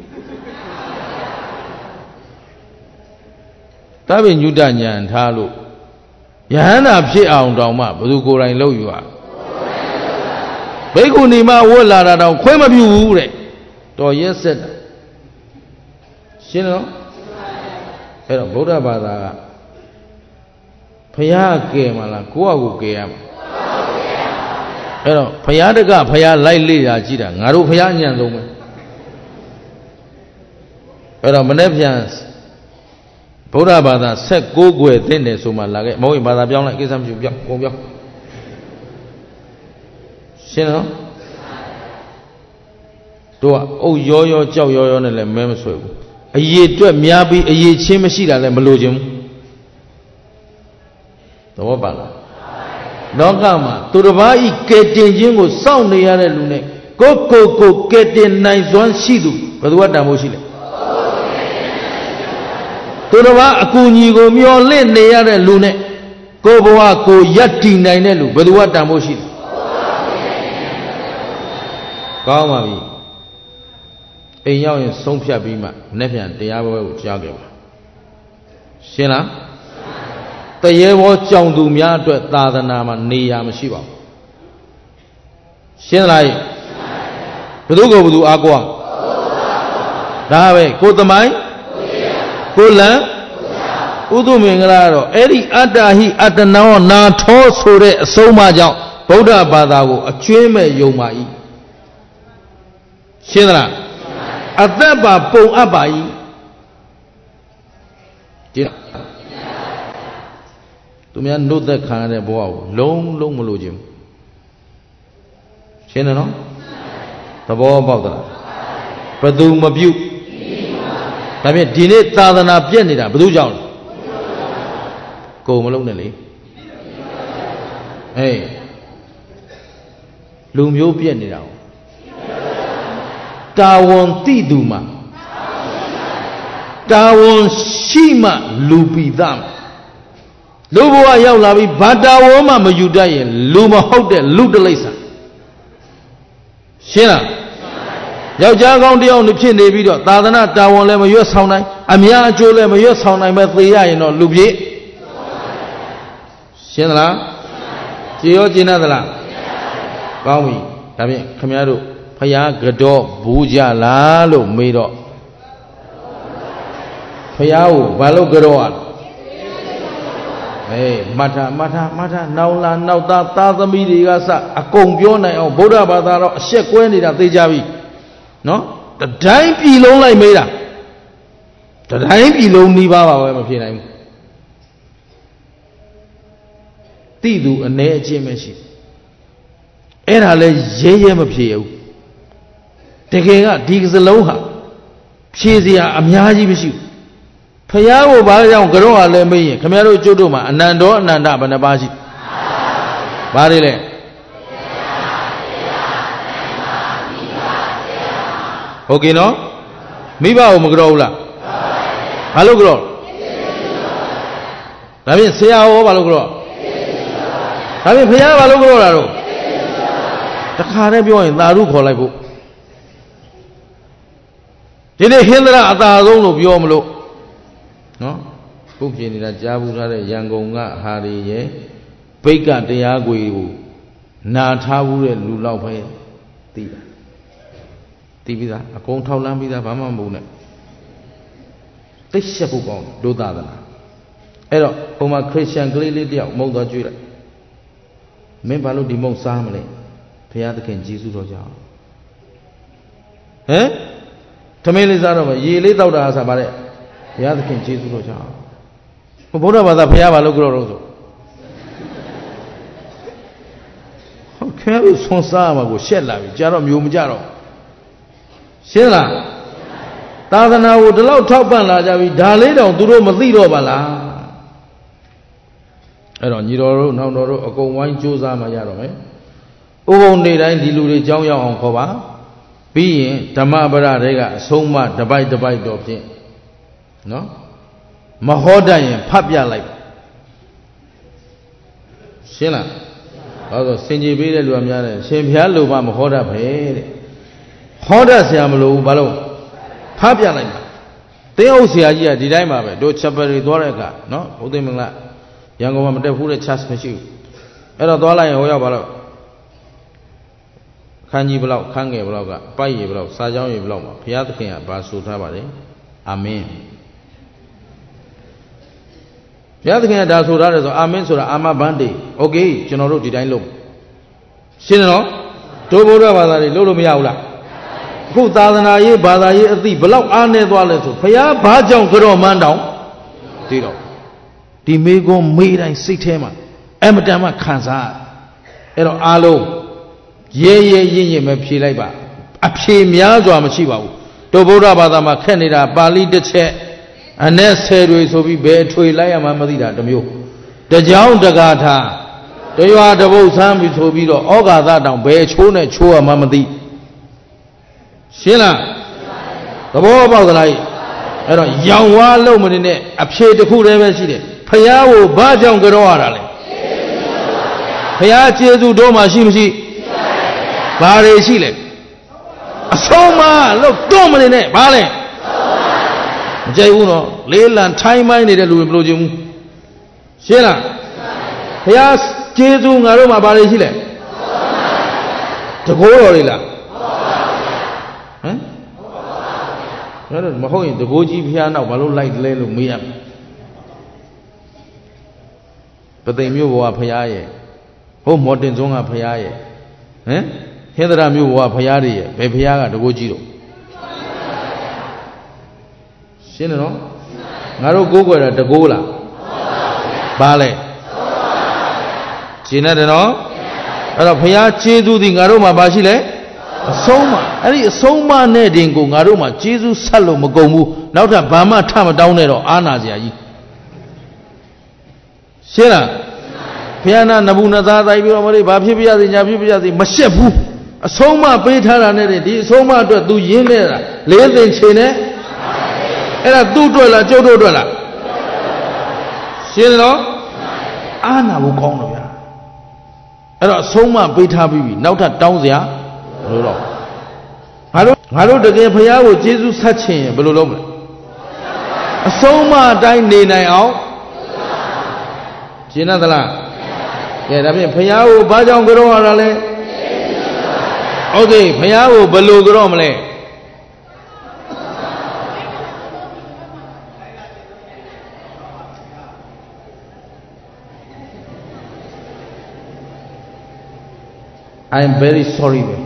သဗ္ဗညုတဉာဏ်ထားလို့ယဟန္တာဖြစ်အောင်တောင်မှဘယ်သူကိုယ်တိုင်လုပ်ယူရဘိက္ခုနီမဝတ်လာတာတော့ခွဲမပြုဘူးတဲ့တော်ရက်ဆက်တာရှင်းနော်အဲ့တော့ဗုဒ္ဓဘာသာကဘုရားကယ်မှာလားကိုယ့်အကူကယ်ရမှာအဲ့တော့ဘုရားတကဘုရားလိုက်လေ့တာကြည့်တာငါတို့ဘုရားအညံ့ဆုံးပဲအဲ့တော့မနေ့ပြန်ဗုဒ္ဓဘာသာ16ကွယ်သိနေဆိုမှလာခဲ့မဟုတ်ရင်ဘာသာပြောင်းလိုက်ကိစ္စမရှိဘူးပြောင်းကုန်ပြောင်းရှင်းနော်တို့ကအုပ်ရောကြောက်ရောနဲ့လည်းမဲမဆွဲဘူးအရေးအတွက်များပြီးအရေးချင်းမရှိတာလည်းမလိုချင်ဘူးသဘောပါလားလောကမှာသူတစ်ပါးဤကဲတင်ခြင်းကိုစောင့်နေရတဲ့လူနဲ့ကိုကဲတင်နိုင်စွမ်းရှိသူဘယ်သူကတန်ဖို့ရှိလဲသူတစ်ပါးအကူအညီကိုမျှော်လင့်နေရတဲ့လူနဲ့ကိုဘဝကိုယက်တည်နိုင်တဲ့လူဘယ်သူကတန်ဖို့ရှိလဲကောင်းပါပြီအိမ်ရောက်ရင်ဆုံးဖြတ်ပြီးမှနေ့ပြန်တရားပွဲကိုကြားခဲ့ပါရှင်းလားတရေဘောကြောင်သူများအတွက်သာသနာမှာနေရာမရှိပါဘူးရှင်းလားဘယ်သူကိုဘယ်သူအားကိုးဒါပဲကိုသမိုင်းကိုလံဥဒုမင်္ဂလာတော့အဲ့ဒီအတ္တဟိအတ္တနောနာထောဆိုတဲ့အဆုံးအမကြောင့်ဗုဒ္ဓဘာသာကိုအကျွင်းမဲ့ယုံပါ၏ရှင်းသလားအသက်ပါပုံအပ်ပါ၏ကြည့်သူများနှုတ်သက်ခံရတဲ့ဘဝကိုလုံးမလို့ခြင်းရှင်းတယ်နော်သဘောပေါက်သလားဘယ်သူမပြုဒါဖြင့်ဒီနေ့သာသနာပြည့်နေတာဘယ်သူကြောင့်လဲကိုယ်မလုံးနဲ့လေအေးလူမျိုးပြည့်နေတာတာဝန်တိသူမှာတာဝန်ရှိမှလူပိသားလူဘဝရောက်လာပြီးဘာတာဝန်မှမယူတတ်ရင်လူမဟုတ်တဲ့လူတလိမ့်ဆန်ရှင်းလားယောက်ျားကောင်းတယောက်ဖြစ်နေပြီးတော့သာသနာတာဝန်လည်းမရွတ်ဆောင်နိုင်အများအကျိုးလည်းမရွတ်ဆောင်နိုင်ပဲသေရရင်တော့လူပြေရှင်းသလားကြည်ရောကျင်သလားကောင်းပြီဒါဖြင့်ခင်ဗျားတို့ဖယားကတော့ဘူးကြလားလို့မေးတော့ဖယားကိုဘာလို့ကတော့อ่ะအေးမထနောက်လာနောက်သားသမီးတွေကစအကုန်ပြောနိုင်အောင်ဗုဒ္ဓဘာသာတော့အရှက်ကွဲနေတာသိကြပြီနော်တတိုင်းပြည်လုံးလိုက်မေးတာတတိုင်းပြည်လုံးနှီးပါပါပဲမဖြစ်နိုင်ဘူးတိသူအနေအချင်းပဲရှိအဲ့ဒါလဲရဲမဖြေဘူးတကယ်ကဒီစလုံးဟာဖြေစရာအများကြီးမရှိဘူးဖယားကိုဘာကြောင့်ကြောဟာလဲမေးရင်ခင်ဗျားတို့ကျုပ်တို့မှာအနန္တောအနန္တဘယ်နှပါးရှိဘာတွေလဲဟုတ်ကဲ့နော်မိဘကိုမကြောဘူးလားဘာလို့ကြောဒါဖြင့်ဆရာရောဘာလို့ကြောဒါဖြင့်ဖယားဘာလို့ကြောတာတော့တခါတည်းပြောရင်သာဓုခေါ်လိုက်ဖို့ဒီနေ့ဟင်္ဒရာအသာဆုံးလို့ပြောမလို့နော်ခုပြင်နေတာကြားဘူးထားတဲ့ရန်ကုန်ကဟာတွေရဲ့ဘိတ်ကတရားကိုနာထားဘူးတဲ့လူလောက်ပဲသိတာတီးပြီးသားအကုန်ထောက်လန်းပြီးသားဘာမှမဟုတ်နဲ့တိတ်ရှက်ဖို့ကောင်းဒုသာသနာအဲ့တော့ဟိုမှာခရစ်ယာန်ကလေးလေးတယောက်မုံသွားကြွေးလိုက်မင်းဘာလို့ဒီမုံစားမလဲဘုရားသခင်ယေရှုတော်ကြောင့်ဟမ်သမင်းလေးစားတော့ရေလေးတောက်တာဆိုပါတဲ့ဘုရားသခင်ယေရှုတော်ကြောင့်ဘုရားဘာသာဘုရားဘာလို့ကြတော့ဆိုဟုတ်ခဲလို့ဆွန်စားမှာကိုရှက်လာပြီကြာတော့မျိုးမကြတော့ရှင်းလားသာသနာကိုဒီလောက်ထောက်ပံ့လာကြပြီဒါလေးတောင်သူတို့မသိတော့ပါလားအဲ့တော့ညီတော်တို့နောင်တော်တို့အကုန်ဝိုင်းကြိုးစားမှရတော့မယ်ဥပုံနေတိုင်းဒီလူတွေကြောင်းရောက်အောင်ခေါ်ပါပြီးရင်ဓမ္မပဒတွေကအဆုံးမတပိုက်တပိုက်တော့ဖြင့်နော်မဟောတတ်ရင်ဖတ်ပြလိုက်ရှင်းလားဘာလို့စင်ကြယ်ပေးတဲ့လူကများတယ်ရှင်ဘုရားလိုမှမဟောတတ်ပဲတဲ့ဟောတတ်ဆရာမလိုဘူးဘာလို့ဖတ်ပြလိုက်ပါတင်းအုပ်ဆရာကြီးကဒီတိုင်းပါပဲတို့ချက်ပရီသွားတဲ့အခါနော်ဘုသိမင်္ဂလာရန်ကုန်မှာမတက်ဘူးတဲ့ chance မရှိဘူးအဲ့တော့သွားလိုက်ရင်ဟိုရောက်ပါတော့ခန်းကြီးဘလောက်ခန်းငယ်ဘလောက်ကပိုက်ရည်ဘလောက်စာကြောင်းရည်ဘလောက်မှာဘုရားသခင်ကဘာဆိုထားပါလဲအာမင်ဘုရားသခင်ကဒါဆိုထားတယ်ဆိုအာမင်ဆိုတာအာမဘန်တေโอเคကျွန်တော်တို့ဒီတိုင်းလုပ်ရှင်းတယ်နော်တို့ဘုရားဘာသာတွေလုပ်လို့မရဘူးလားအခုသာသနာရေးဘာသာရေးအသိဘလောက်အားနေသွားလဲဆိုဘုရားဘာကြောင့်ကြောမှန်းတောင်သိတော့ဒီမေကွန်မေးတိုင်းစိတ်ထဲမှာအမတန်မှခံစားအဲ့တော့အားလုံးရဲရဲရင့်ရင့်ပဲဖြေလိုက်ပါအဖြေများစွာမရှိပါဘူးတို့ဗုဒ္ဓဘာသာမှာခက်နေတာပါဠိတစ်ချက်အနဲ့ဆယ်တွေဆိုပြီးဘယ်အထွေလိုက်ရမှမသိတာတစ်မျိုးတကြောင်တကားထားတရွာတပုတ်ဆန်းပြီးဆိုပြီးတော့ဩဃာသတောင်ဘယ်ချိုးနဲ့ချိုးရမှမသိရှင်းလားသဘောပေါက်သလားအဲ့တော့ရောင်ဝါလုံးမနေနဲ့အဖြေတစ်ခုတည်းပဲရှိတယ်ဖယားကိုဘာကြောင့်ကြောရတာလဲဖယားကျေးဇူးတော်မှရှိမရှိဘာတွေရှိလဲအဆုံးမလို့တွန့်မနေနဲ့ဘာလဲမကြိုက်ဘူးနော်လေးလံထိုင်းမိုင်းနေတဲ့လူတွေမလို့ခြင်းဘူးရှင်းလားဖယားကျေးဇူးငါတို့မှာဘာတွေရှိလဲတကိုးတော်တွေလားဟမ်အဲ့တော့မဟုတ်ရင်တကိုးကြီးဖယားနောက်ဘာလို့လိုက်လဲလို့မေးရမယ်ပသိမ်မြို့ဘဝဖယားရဲ့ဟုတ်မော်တင်စွန်းကဖယားရဲ့ဟမ်ဟင်္ဒရာမြို့ဘဝဖယားတွေရဲ့ဘယ်ဖယားကတကိုးကြီးတော့ရှင်းတယ်နော်ငါတို့ကိုးကွယ်တာတကိုးလားဘာလဲရှင်းတယ်နော်အဲ့တော့ဖယားကျေးဇူးသည်ငါတို့မှာဘာရှိလဲအဆုံးမအဲ့ဒီအဆုံးမနဲ့တင်ကိုငါတို့မှာကျေးဇူးဆက်လို့မကုန်ဘူးနောက်ထပ်ဘာမှထမတောင်းနဲ့တော့အာနာစရာကြီးရှင်းလားဘုရားနာနဘူးနသားတိုင်းပြီးတော့မလေးဘာဖြစ်ပြရစီညာဖြစ်ပြရစီမရှက်ဘူးအဆုံးမပေးထားတာနဲ့ဒီအဆုံးမအတွက် तू ရင်းနေတာလေးသိင်ချေနဲ့အဲ့ဒါသူ့အတွက်လားကျုပ်တို့အတွက်လားရှင်းနော်အာနာဘူးကောင်းတော့ဗျာအဲ့တော့အဆုံးမပေးထားပြီးပြီနောက်ထပ်တောင်းစရာဘယ်လိုတော့ငါတို့တကယ်ဘုရားကိုကျေးဇူးဆက်ချင်ရင်ဘယ်လိုလုပ်မလဲအဆုံးမအတိုင်းနေနိုင်အောင်ရှင်းသလားကဲဒါဖြင့်ဘုရားကိုဘာကြောင့်ကြောရတာလဲโอเคဘုရားကိုဘယ်လိုကြောမလဲI am very sorry ပဲ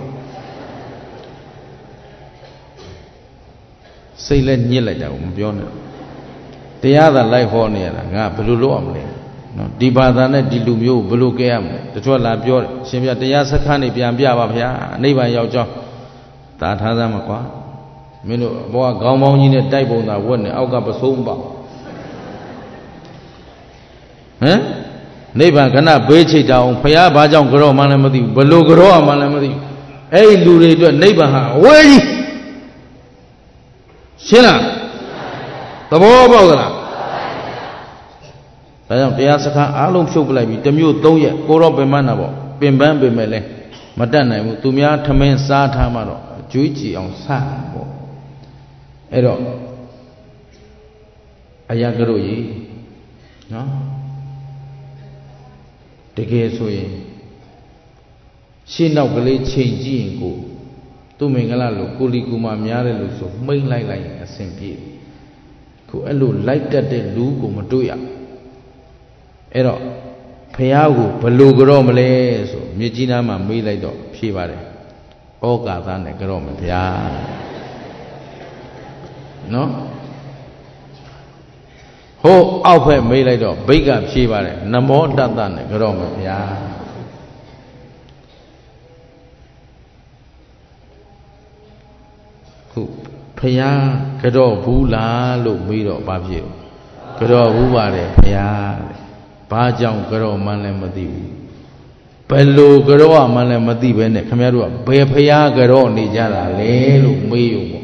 စိတ်လည်းညစ်လိုက်တာကိုမပြောနဲ့တရားသာလိုက်ဟောနေရတာငါဘယ်လိုလုပ်ရမလဲနော်ဒီဘာသာနဲ့ဒီလူမျိုးဘယ်လိုကဲရမလဲတချို့လာပြောတယ်ရှင်ပြတရားစခန်းနေပြန်ပြပါဗျာနိဗ္ဗာန်ရောက်ကြောင်းသာထားသားမှာကွာမင်းတို့ဘောကခေါင်းပေါင်းကြီးနဲ့တိုက်ပုံသာဝတ်နေအောက်ကပစိုးမပေါ့ဟမ်နိဗ္ဗာန်ခဏဘေးချိတ်တာအောင်ဘုရားဘာကြောင့်ကြောမှလည်းမသိဘူးဘယ်လိုကြောမှလည်းမသိဘူးအဲ့ဒီလူတွေအတွက်နိဗ္ဗာန်ဟာအဝေးကြီးရှင်းလားသဘောပေါက်သလားဒါကြောင့်တရားစခန်းအားလုံးဖြုတ်ပလိုက်ပြီတစ်မျိုး၃ရက်ကိုတော့ပင်မနာပေါ့ပင်ပန်းပင်မဲ့လဲမတတ်နိုင်ဘူးသူများထမင်းစားထားမှတော့အကျွေးကြည်အောင်စားပေါ့အဲ့တော့အရာကတို့ကြီးနော်တကယ်ဆိုရင်ရှင်းနောက်ကလေးချိန်ကြည့်ရင်ကိုသူ့မင်္ဂလာလို့ကိုလီကူမာများတယ်လို့ဆိုမိမ့်လိုက်လိုက်ရင်အဆင်ပြေခုအဲ့လိုလိုက်တတ်တဲ့လူကိုမတွေ့ရအဲ့တော့ဖះကိုဘလို့ကြော့မလဲဆိုမြစ်ကြီးနားမှာမေးလိုက်တော့ဖြေပါတယ်ဩကာသနဲ့ကြော့မယ်ဗျာနော်ဟိုအောက်ဖက်မေးလိုက်တော့ဘိတ်ကဖြေပါတယ်နမောတတ္တနဲ့ကြော့မယ်ဗျာခုဖះကြော့ဘူးလားလို့မေးတော့ဘာဖြစ်ကြော့ဘူးပါတယ်ဖះဘာကြောင့်ကြော့မှန်းလည်းမသိဘူးဘယ်လိုကြော့မှန်းလည်းမသိပဲနဲ့ခင်ဗျားတို့ကဘယ်ဖះကြော့နေကြတာလဲလို့မေးရုံပေါ့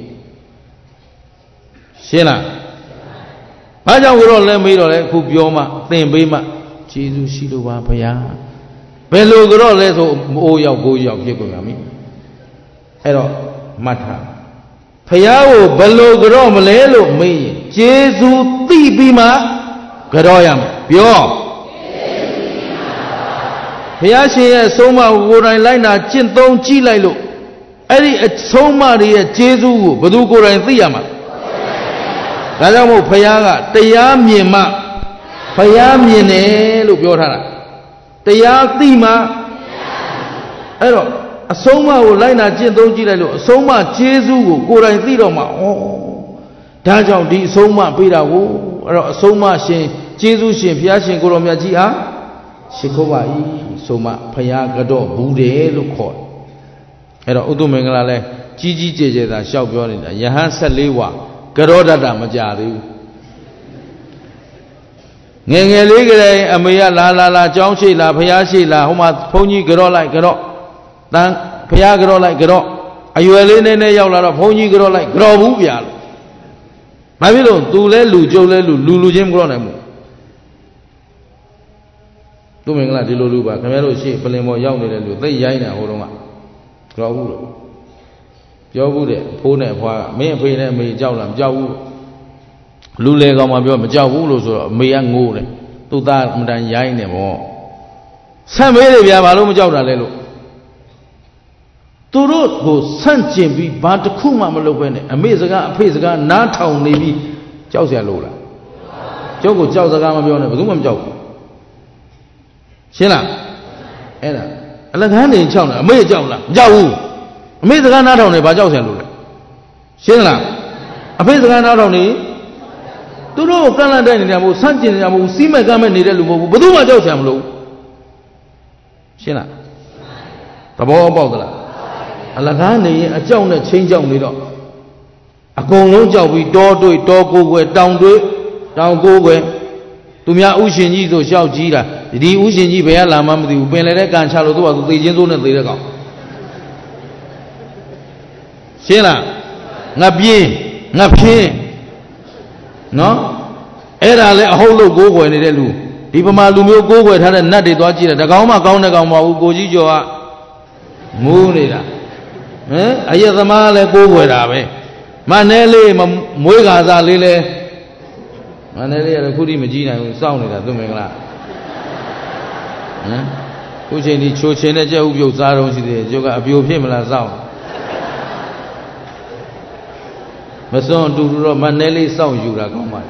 ရှင်းလားဘာကြောင့်ကြော့လဲမေးတော့လဲအခုပြောမှသင်ပေးမှကျေးဇူးရှိလို့ပါဖះဘယ်လိုကြော့လဲဆိုအိုးရောက်ကိုရောက်ဖြစ်ကုန်ရပြီအဲ့တော့မှတ်ထားဖះကိုဘယ်လိုကြော့မလဲလို့မေးရင်ကျေးဇူးသိပြီးမှကြော့ရမယ်ပြောဘုရားရှင်ရဲ့အဆုံးအမကိုယ်တိုင်လိုက်နာကျင့်သုံးကြည့်လိုက်လို့အဲ့ဒီအဆုံးအမတွေရဲ့ကျေးဇူးကိုဘယ်သူကိုယ်တိုင်သိရမှာဒါကြောင့်မို့ဘုရားကတရားမြင်မှဘုရားမြင်တယ်လို့ပြောထားတာတရားသိမှအဲ့တော့အဆုံးအမကိုလိုက်နာကျင့်သုံးကြည့်လိုက်လို့အဆုံးအမကျေးဇူးကိုကိုယ်တိုင်သိတော့မှဩဒါကြောင့်ဒီအဆုံးအမပေးတာကိုအဲ့တော့အဆုံးအမရှင်ကျေးဇူးရှင်ဘုရားရှင်ကိုတော်မြတ်ကြီးဟာရှိခိုးပါ၏ဆိုမှဖရာကတော့ဘူးတယ်လို့ခေါ်တယ်အဲ့တော့ဥတုမင်္ဂလာလဲကြီးကြီးကျယ်ကျယ်သာလျှောက်ပြောနေတာယဟန်14ဝါကြောဒတ္တမကြသေးဘူးငယ်ငယ်လေးကလေးအမေကလာကြောင်းရှိလာဖရာရှိလာဟိုမှာဘုန်းကြီးကြောလိုက်ကြောတန်ဖရာကြောလိုက်ကြောအရွယ်လေးနဲ့ရောက်လာတော့ဘုန်းကြီးကြောလိုက်ကြောဘူးဗျာလို့ဘာဖြစ်လို့သူလဲလူကျုပ်လဲလူချင်းမကြောနိုင်ဘူးသူမင်္ဂလာဒီလိုလူပါခင်ဗျားတို့ရှေ့ပလင်ပေါ်ရောက်နေတဲ့လူသိရိုင်းတာဟိုတုန်းကကြောက်ဘူးလို့ပြောဘူးတဲ့ဖိုးနဲ့အဖွားကမင်းအဖေနဲ့အမေကြောက်လားမကြောက်ဘူးလူလေကောင်မှပြောမကြောက်ဘူးလို့ဆိုတော့အမေကငိုးတယ်သူ့သားအမတန်ရိုင်းနေပေါ့ဆန့်မေးတယ်ဗျာဘာလို့မကြောက်တာလဲလို့သူတို့ကိုဆန့်ကျင်ပြီးဘာတစ်ခုမှမလုပ်ဘဲနဲ့အမေစကားအဖေစကားနားထောင်နေပြီးကြောက်เสียလို့လားကျုပ်ကိုကြောက်စကားမပြောနဲ့ဘယ်သူမှမကြောက်ဘူးရှင်းလားအဲ့ဒါအလကားနေချောင်းလားအမေကြောက်လားမကြောက်ဘူးအမေစကားနားထောင်နေဘာကြောက်ဆင်လို့လဲရှင်းလားအဖေစကားနားထောင်နေသူတို့ကန့်လန့်တိုက်နေတာမဟုတ်ဆန့်ကျင်နေတာမဟုတ်စီးမဲ့ကမ်းမဲ့နေတဲ့လူမဟုတ်ဘူးဘယ်သူမှကြောက်ဆင်မလို့ရှင်းလားသဘောပေါက်သလားအလကားနေရင်အကြောက်နဲ့ချင်းကြောက်နေတော့အကုန်လုံးကြောက်ပြီးတောတွေ့တောကိုယ်ွယ်တောင်တွေ့တောင်ကိုယ်ွယ်သူများဥရှင်ကြီးဆိုရှောက်ကြီးတာဒီဥရှင်ကြီးဘယ်ကလာမှမသိဘူးပင်လေတဲ့ကန်ချလို့သူကသူသေချင်းစိုးနဲ့သေတဲ့ကောင်ရှင်းလားငါပြင်းငါဖြင်းနော်အဲ့ဒါလဲအဟုတ်လို့ကိုးကွယ်နေတဲ့လူဒီပမာလူမျိုးကိုးကွယ်ထားတဲ့နတ်တွေသွားကြည့်တယ်တကောင်မှကောင်းတဲ့ကောင်မဟုတ်ဘူးကိုကြီးကျော်ကမူးနေတာဟမ်အယက်သမားလည်းကိုးကွယ်တာပဲမနဲ့လေးမွေးကာစားလေးလဲမန္တလေးကတော့ခုထိမကြည့်နိုင်ဘူးစောင့်နေတာသူမင်္ဂလာဟမ်ခုချိန်ဒီချိုချင်းနဲ့ကြက်ဥပြုတ်စားတော့ရှိသေးတယ်ကျုပ်ကအပြိုဖြစ်မလားစောင့်မစွန့်အတူတူတော့မန္တလေးစောင့်ယူတာကောင်းပါလေ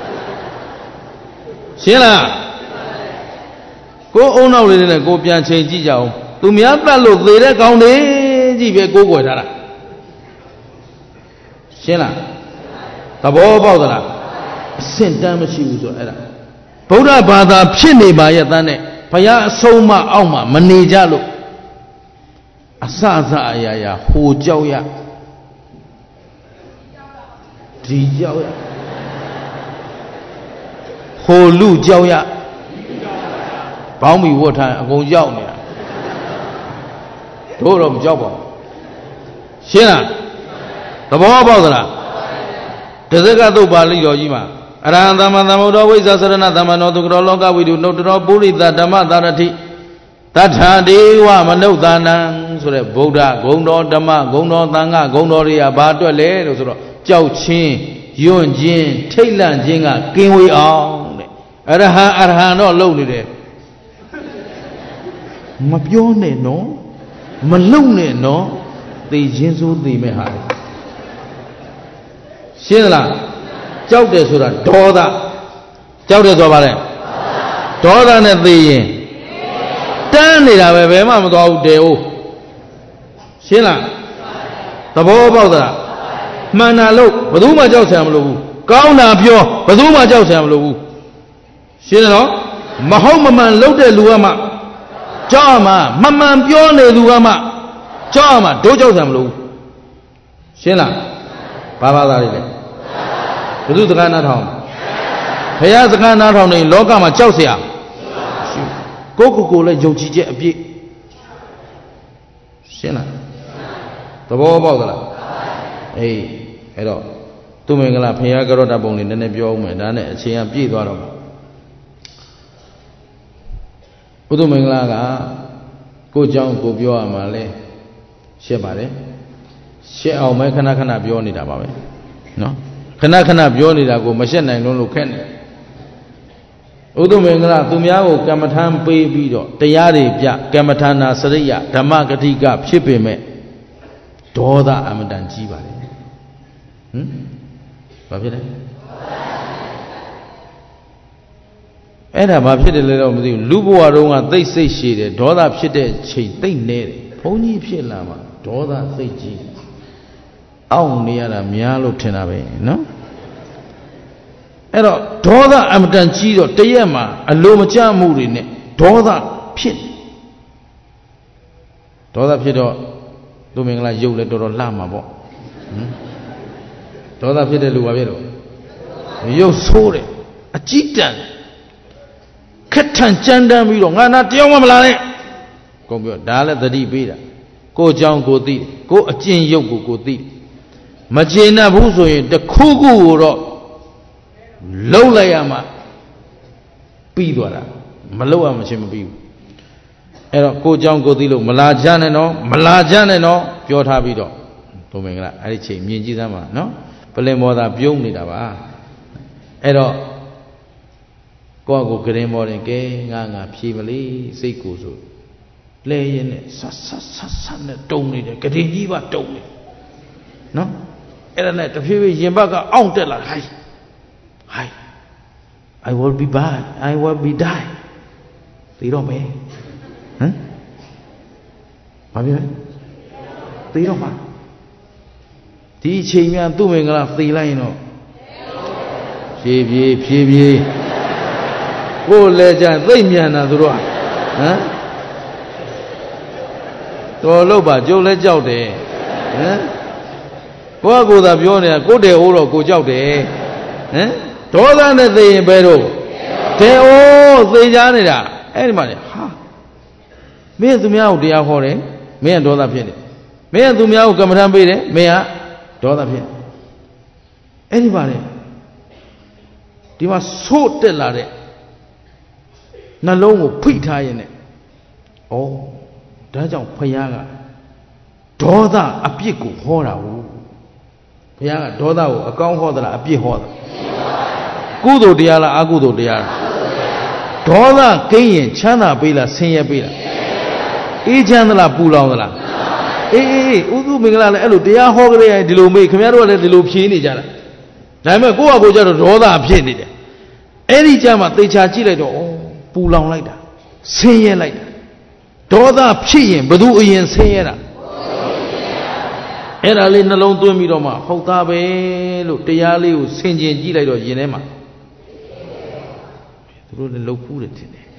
ရှင်းလားကိုအုံနောက်လေးနဲ့ကိုပြန်ချိန်ကြည့်ကြအောင်သူများတတ်လို့သေတဲ့ကောင်းတယ်ကြီးပဲကိုးကွယ်ထားတာရှင်းလားသဘောပေါက်သလားအဆင့်တန်းမရှိဘူးဆိုအဲ့ဒါဗုဒ္ဓဘာသာဖြစ်နေပါရဲ့တန်းနဲ့ဘုရားအဆုံးမအောက်မှာမနေကြလို့အစအရာဟိုကြောက်ရဒီကြောက်ရဟိုလူကြောက်ရဘောင်းမီဝတ်ထားအကုန်ကြောက်နေတာတို့တော့မကြောက်ပါဘူးရှင်းလားသဘောပေါက်သလားတဇကသုတ်ပါဠိတော်ကြီးမှာအရဟံသမ္မာသမ္ဗုဒ္ဓဝိဇ္ဇာစရဏသမ္မာနောသုကရောလောကဝိတုနုတ္တရောပုရိသဓမ္မသာရတိတထာဒေဝမနုဿာနံဆိုတဲ့ဗုဒ္ဓဂုံတော်ဓမ္မဂုံတော်သံဃဂုံတော်တွေကဘာအတွက်လဲလို့ဆိုတော့ကြောက်ချင်းယွန့်ချင်းထိတ်လန့်ခြင်းကကင်းဝေးအောင်တဲ့အရဟံတော့လုံနေတယ်မပြောနဲ့နော်မလုံနဲ့နော်သေချင်းစိုးသေမဲ့ဟာလေရှင်းလားကြောက်တယ်ဆိုတာဒေါသကြောက်တယ်ဆိုပါလေဒေါသနဲ့သေရင်တန်းနေတာပဲဘယ်မှမသွားဘူးတဲဦးရှင်းလားသဘောပေါက်သလားမှန်တာလို့ဘယ်သူမှကြောက်ဆရာမလို့ဘူးကောင်းတာပြောဘယ်သူမှကြောက်ဆရာမလို့ဘူးရှင်းတယ်နော်မဟုတ်မမှန်လုပ်တဲ့လူကမှကြောက်မှမမှန်ပြောနေသူကမှကြောက်မှတို့ကြောက်ဆရာမလို့ဘူးရှင်းလားဘာသာသားတွေလဲဘုသူစကားနားထောင်ဘုရားစကားနားထောင်နေလောကမှာကြောက်เสียကိုလည်းယုံကြည်ချက်အပြည့်ရှင်းလားသဘောပေါက်သလားအေးအဲ့တော့သူမင်္ဂလာဘုရားကရောတပုံလေးနည်းနည်းပြောဦးမယ်ဒါနဲ့အချိန်ကပြည့်သွားတော့မှာဘုသူမင်္ဂလာကကိုเจ้าကိုပြောရမှာလဲရှင်းပါတယ်ရှင်းအောင်မဲခဏခဏပြောနေတာပါပဲနော်ခဏခဏပြောနေတာကိုမရှက်နိုင်လို့ခက်နေဥဒ္ဓမင်္ဂလာသူများကိုကမ္မထမ်းပေးပြီးတော့တရားတွေပြကမ္မထာနာစရိယဓမ္မဂတိကဖြစ်ပေမဲ့ဒေါသအမတန်ကြီးပါလေဘာဖြစ်လဲအဲ့ဒါဘာဖြစ်တယ်လဲတော့မသိဘူးလူဘဝတုန်းကသိစိတ်ရှည်တယ်ဒေါသဖြစ်တဲ့ချိန်သိနေတယ်ဘုန်းကြီးဖြစ်လာမှဒေါသစိတ်ကြီးအောင့်နေရတာများလို့ထင်တာပဲနော်အဲ့တော့ဒေါသအမတန်ကြီးတော့တရက်မှာအလိုမကျမှုတွေနဲ့ဒေါသဖြစ်တော့သူမင်္ဂလာရုပ်လည်းတော်တော်လှမှာပေါ့ဒေါသဖြစ်တဲ့လူပါဖြစ်တော့ရုပ်ဆိုးတယ်အကြည့်တန်ခက်ထန်ကြမ်းတမ်းပြီးတော့ငါနာတယောက်မှမလာနဲ့ကိုပြောဒါလည်းသတိပေးတာကိုเจ้าကိုသိကိုအကျင့်ရုပ်ကိုသိမကျေနပ်ဘူးဆိုရင်တခုခုကိုတော့လှုပ်လိုက်ရမှပြီးသွားတာမလှုပ်ရမချင်းမပြီးဘူးအဲ့တော့ကိုเจ้าကိုသိလို့မလာကြနဲ့နော်ပြောထားပြီးတော့ဘုံမင်္ဂလာအဲ့ဒီချိန်မြင်ကြည့်သမ်းပါနော်ပလင်မောသာပြုံးနေတာပါအဲ့တော့ကိုယ့်ကိုကရင်မော်တယ်ကဲငါဖြေမလေးစိတ်ကိုဆိုလဲရင်နဲ့ဆတ်နဲ့တုံနေတယ်ကရင်ကြီးပါတုံနေနော်အဲ့ဒါနဲ့တဖြည်းဖြည်းရင်ဘတ်ကအောင့်တက်လာဟိုင်း I will be bad I will be die သိတော့မယ်ဘာဖြစ်လဲသိတော့မှာဒီအချိန်များသူ့မင်္ဂလာသိလိုက်ရင်တော့ဖြည်းဖြည်းကိုယ်လဲကြသိမ့်မြန်တာသူတို့တော်လို့ပါကျုပ်လဲကြောက်တယ်ကိုယ့်ကိုယ်သာပြောနေတာကိုယ်တယ်ဟိုးတော့ကိုကြောက်တယ်ဒေါသနဲ့သိရင်ဘယ်တော့တဲ့အိုးသိကြနေတာအဲ့ဒီမှာလေဟာမင်းသူများကိုတရားဟောတယ်မင်းကဒေါသဖြစ်တယ်မင်းကသူများကိုကမ္မထမ်းပေးတယ်မင်းကဒေါသဖြစ်အဲ့ဒီပါလေဒီမှာဆိုးတက်လာတဲ့နှလုံးကိုဖိထားရင်နဲ့ဩဒါကြောင့်ဖယားကဒေါသအပြစ်ကိုဟောတာဟုတ်ဘုရားကဒေါသကိုအကောင်းဟောသလားအပြစ်ဟောသလားကုသိုလ်တရားလားအကုသိုလ်တရားလားဒေါသကိန်းရင်ချမ်းသာပေးလားဆင်းရဲပေးလားအေးချမ်းသလားပူလောင်သလားအေးဥဒုမင်္ဂလာလည်းအဲ့လိုတရားဟောကြတဲ့ဒီလိုမေးခင်ဗျားတို့ကလည်းဒီလိုဖြေနေကြတာဒါပေမဲ့ကိုယ့်ဟာကိုယ်ကျတော့ဒေါသဖြစ်နေတယ်အဲ့ဒီကြမှာသေချာကြည့်လိုက်တော့ပူလောင်လိုက်တာဆင်းရဲလိုက်တာဒေါသဖြစ်ရင်ဘယ်သူအရင်ဆင်းရဲတာအဲ့ဒါလေးနှလုံးသွင်းပြီးတော့မှဟုတ်သားပဲလို့တရားလေးကိုဆင်ခြင်ကြည့်လိုက်တော့ယင်ထဲမှာသူတို့လည်းလှုပ်ဖူးတယ်ထင်တယ်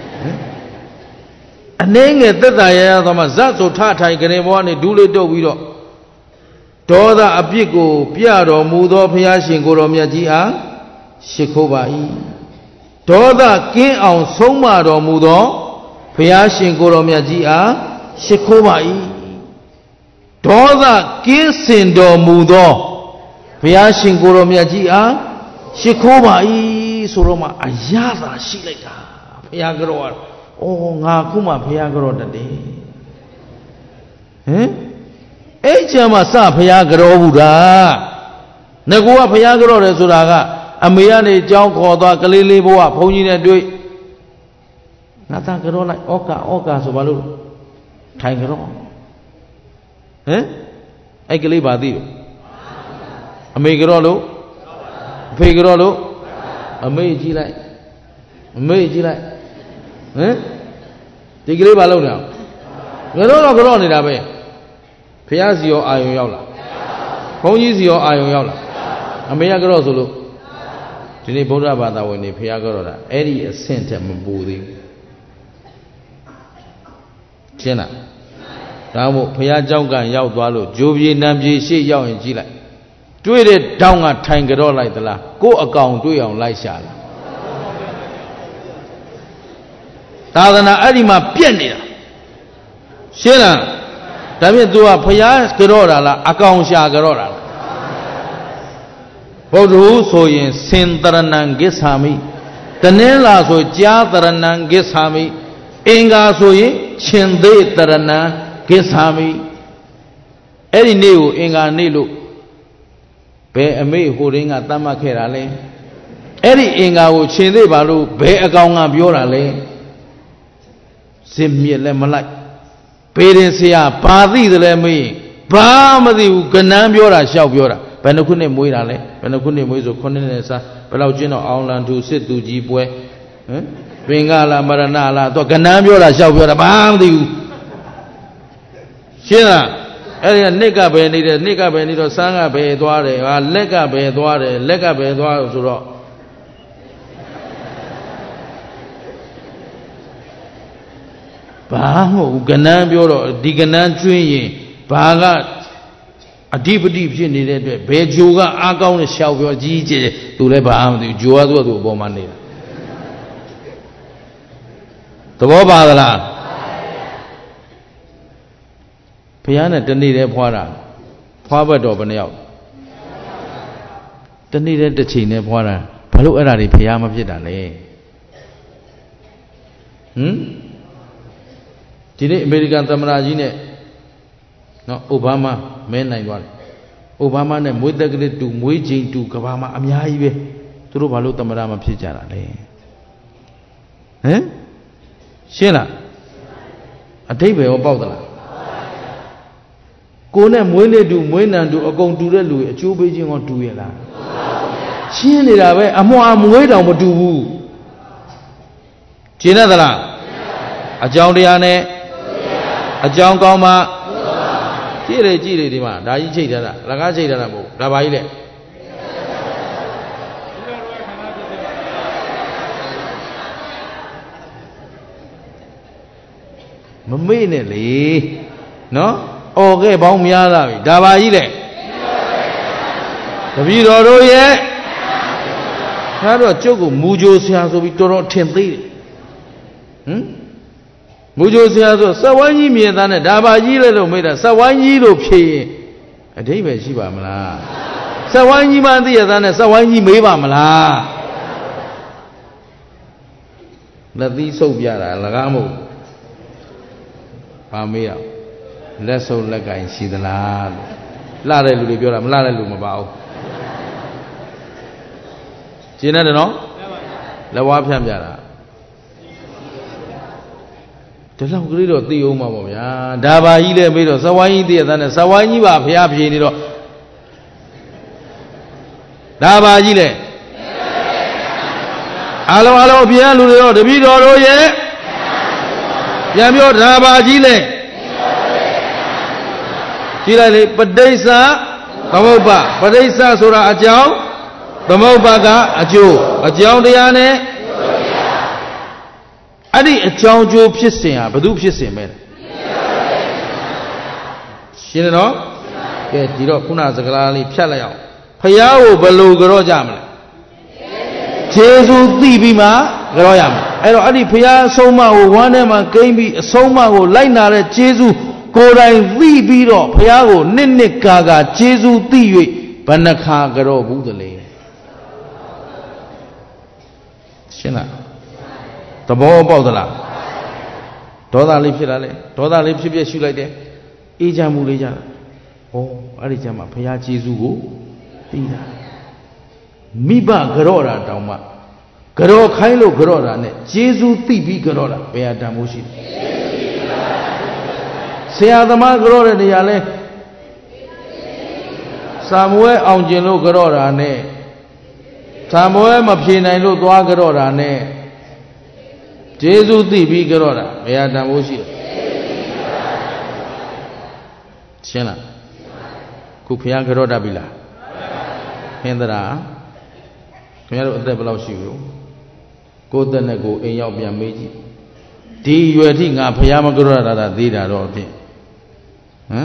အနှဲငယ်သက်သာရရသောမှဇတ်ဆိုထထိုင်ကနေဘောကနေဒူးလေးတုပ်ပြီးတော့ဒေါသအပြစ်ကိုပြတော်မူသောဘုရားရှင်ကိုတော်မြတ်ကြီးအားရှိခိုးပါ၏ဒေါသကင်းအောင်ဆုံးမတော်မူသောဘုရားရှင်ကိုတော်မြတ်ကြီးအားရှိခိုးပါ၏ဒေါသကင်းစင်တော်မူသောဘုရားရှင်ကိုတော်မြတ်ကြီးအားရှိခိုးပါ၏ဆိုတော့မှအရသာရှိလိုက်တာဘုရားကြောကငါခုမှဘုရားကြောတတ်တယ်အဲ့ကျမှစဘုရားကြောဘူးတာငကူကဘုရားကြောတယ်ဆိုတာကအမေကနေကြောင်းခေါ်သွားကလေးလေးဘဝဘုန်းကြီးနဲ့တွေ့ငါသားကြောလိုက်ဩကာဆိုဘာလို့ထိုင်ကြောအဲ့ကလေးပါသိအမေကြောလို့အဖေကြောလို့အမေကြည့်လိုက်အမေကြည့်လိုက်ဒီကလေးပါလို့တော့ငါတို့တော့ကြောနေတာပဲဖះစီရောအာယုံရောက်လာဘုန်းကြီးစီရောအာယုံရောက်လာအမေကကြောဆိုလို့ဒီနေ့ဗုဒ္ဓဘာသာဝင်တွေဖះကြောတာအဲ့ဒီအဆင့်ထက်မပူသေးဘူးရှင်းလားဒါမို့ဖះเจ้าကရောက်သွားလို့ဂျိုးပြေနံပြေရှေ့ရောက်ရင်ကြည့်လိုက်တွေ့တဲ့တောင်းကထိုင်ကြောလိုက်သလားကို့အကောင်တွေ့အောင်လိုက်ရှာလားသာသနာအဲ့ဒီမှာပြက်နေတာရှင်းလားဒါဖြင့် तू ကဖျားကြောတာလားအကောင်ရှာကြောတာလားဘုဒ္ဓဟူဆိုရင်စင်တရဏံဂစ္ဆာမိတနင်္လာဆိုကြားတရဏံဂစ္ဆာမိအင်္ဂါဆိုရင်ရှင်သေးတရဏံဂစ္ဆာမိအဲ့ဒီနေ့ကိုအင်္ဂါနေ့လို့ဘယ်အမေဟိုရင်းကတတ်မှတ်ခဲ့တာလဲအဲ့ဒီအင်္ဂါကိုရှင်သေးပါလို့ဘယ်အကောင်ကပြောတာလဲစင်မြစ်လည်းမလိုက်ပေရင်ဆရာဘာသိတယ်လဲမေးဘာမသိဘူးကနန်းပြောတာရှောက်ပြောတာဘယ်နှခုနှစ်မွေးတာလဲဘယ်နှခုနှစ်မွေးဆို9နှစ်စားဘယ်လောက်ကျင်းတော့အောင်လန်သူစစ်သူကြီးပွဲပင်ကလားမရဏလားတော့ကနန်းပြောတာရှောက်ပြောတာဘာမသိဘူးရှင်းလားအဲ့ဒီကနှစ်ကပဲနေတယ်နှစ်ကပဲနေတော့စမ်းကပဲသွားတယ်ဟာလက်ကပဲသွားတယ်လက်ကပဲသွားဆိုတော့ဘာမဟုတ်ဘူးကနန်းပြောတော့ဒီကနန်းကျွင်းရင်ဘာကအဓိပတိဖြစ်နေတဲ့အတွက်ဘယ်ဂျိုကအားကောင်းတဲ့ရှောက်ပြောကြီးကျယ်သူလည်းဘာမှမသိဘူးဂျိုကသူ့အပေါ်မှာနေတာသဘောပါသလားဘုရားနဲ့တနေ့တည်းဖွာတာဖွာဘတ်တော်ဘယ်နှယောက်တနေ့တည်းတစ်ချိန်နဲ့ဖွာတာဘာလို့အဲ့ဒါတွေဘုရားမဖြစ်တာလဲဒီနေ့အမေရိကန်သမ္မတကြီးနဲ့နော်အိုဘားမားမဲနိုင်သွားတယ်အိုဘားမားနဲ့မွေးသက်ကလေးတူမွေးချိန်တူကဘာမှာအများကြီးပဲသူတို့ဘာလို့သမ္မတမဖြစ်ကြတာလဲရှင်းလားအတိတ်ပဲရောပေါက်သလားကိုနဲ့မွေးနေ့တူမွေးနံတူအကုန်တူတဲ့လူအချိုးပေးခြင်းကတူရဲ့လားရှင်းနေတာပဲအမွှာမွေးတောင်မတူဘူးရှင်းရသလားအကြောင်းတရားနဲ့အကြောင်းကောင်းမှကြည့်လေဒီမှာဒါကြီးချိတ်ထားတာလကားချိတ်ထားတာမဟုတ်ဒါပါကြီးလေမမေ့နဲ့လေနော်အော်ခဲ့ပေါင်းများလာပြီဒါပါကြီးလေတပည့်တော်တို့ရဲ့ခါတော့ကျုပ်ကိုမူကြိုဆရာဆိုပြီးတော်တော်ထင်သေးတယ်မူကြိုဆရာဆိုစက်ဝိုင်းကြီးမြင်သားနဲ့ဒါပါကြီးလေလို့မေးတာစက်ဝိုင်းကြီးလို့ဖြေရင်အဓိပ္ပာယ်ရှိပါမလားစက်ဝိုင်းကြီးမှသိရသားနဲ့စက်ဝိုင်းကြီးမေးပါမလားလက်သီးဆုပ်ပြတာလကားမဟုတ်ဘာမေးရလက်ဆုပ်လက်ကင်ရှိသလားလို့လှတဲ့လူတွေပြောတာမလှတဲ့လူမပါဘူးရှင်းတယ်နော်လက်ဝါးဖြန့်ပြတာဒီလောက်ကလေးတော့သိအောင်ပါပေါ့ဗျာဒါပါကြီးလည်းမေးတော့စဝိုင်းကြီးသိရတဲ့နဲ့စဝိုင်းကြီးပါဖျားဖြေနေတော့ဒါပါကြီးလေအားလုံးအပြင်လူတွေတော့တပည့်တော်တို့ရဲ့ပြန်ပြောဒါပါကြီးလေကြည့်လိုက်လေပဋိစ္စသမုပ္ပါပဋိစ္စဆိုတာအကြောင်းသမုပ္ပါကအကျိုးအကြောင်းတရားနဲ့အဲ့ဒီအကြောင်းကျိုးဖြစ်စဉ်ဟာဘယ်သူဖြစ်စဉ်ပဲရှင်းတယ်နော်ကဲဒီတော့ခုနစကားလေးဖြတ်လိုက်အောင်ဖယားကိုဘယ်လိုကြောကြမလဲကျေးဇူးသိပြီးမှကြောရမယ်အဲ့တော့အဲ့ဒီဖယားအဆုံးအမကိုဝမ်းထဲမှာကိမ့်ပြီးအဆုံးအမကိုလိုက်နာတဲ့ကျေးဇူးကိုယ်တိုင်သိပြီးတော့ဖယားကိုနှစ်ကာကျေးဇူးသိ၍ဘယ်နှခါကြောဘူးသလဲရှင်းလားသဘောပေါက်သလားဒေါသလေးဖြစ်လာလေဒေါသလေးဖြစ်ရှုလိုက်တယ်အေးချမ်းမှုလေးကြတာဩအဲ့ဒီကျမှဘုရားကျေးဇူးကိုသိတာမိဘကြောတာတောင်မှကြောခိုင်းလို့ကြောတာနဲ့ကျေးဇူးသိပြီးကြောတာဘယ်ဟာတန်ဖို့ရှိလဲဆရာသမားကြောတဲ့နေရာလဲ Samuel ông trên lô cái đó ra nè Samuel mà phía này lô toa cái đó ra nè Giêsu tì bi cái đó ra bây giờ làm gì xem nào cụ phía cái đó ra bị là hiện tại là cái đó ở đây bao lâu xíu cô tên này cô ấy nhau bây mấy gì đi về thì ngã phía mà cái đó ra đi ra rồi thì hả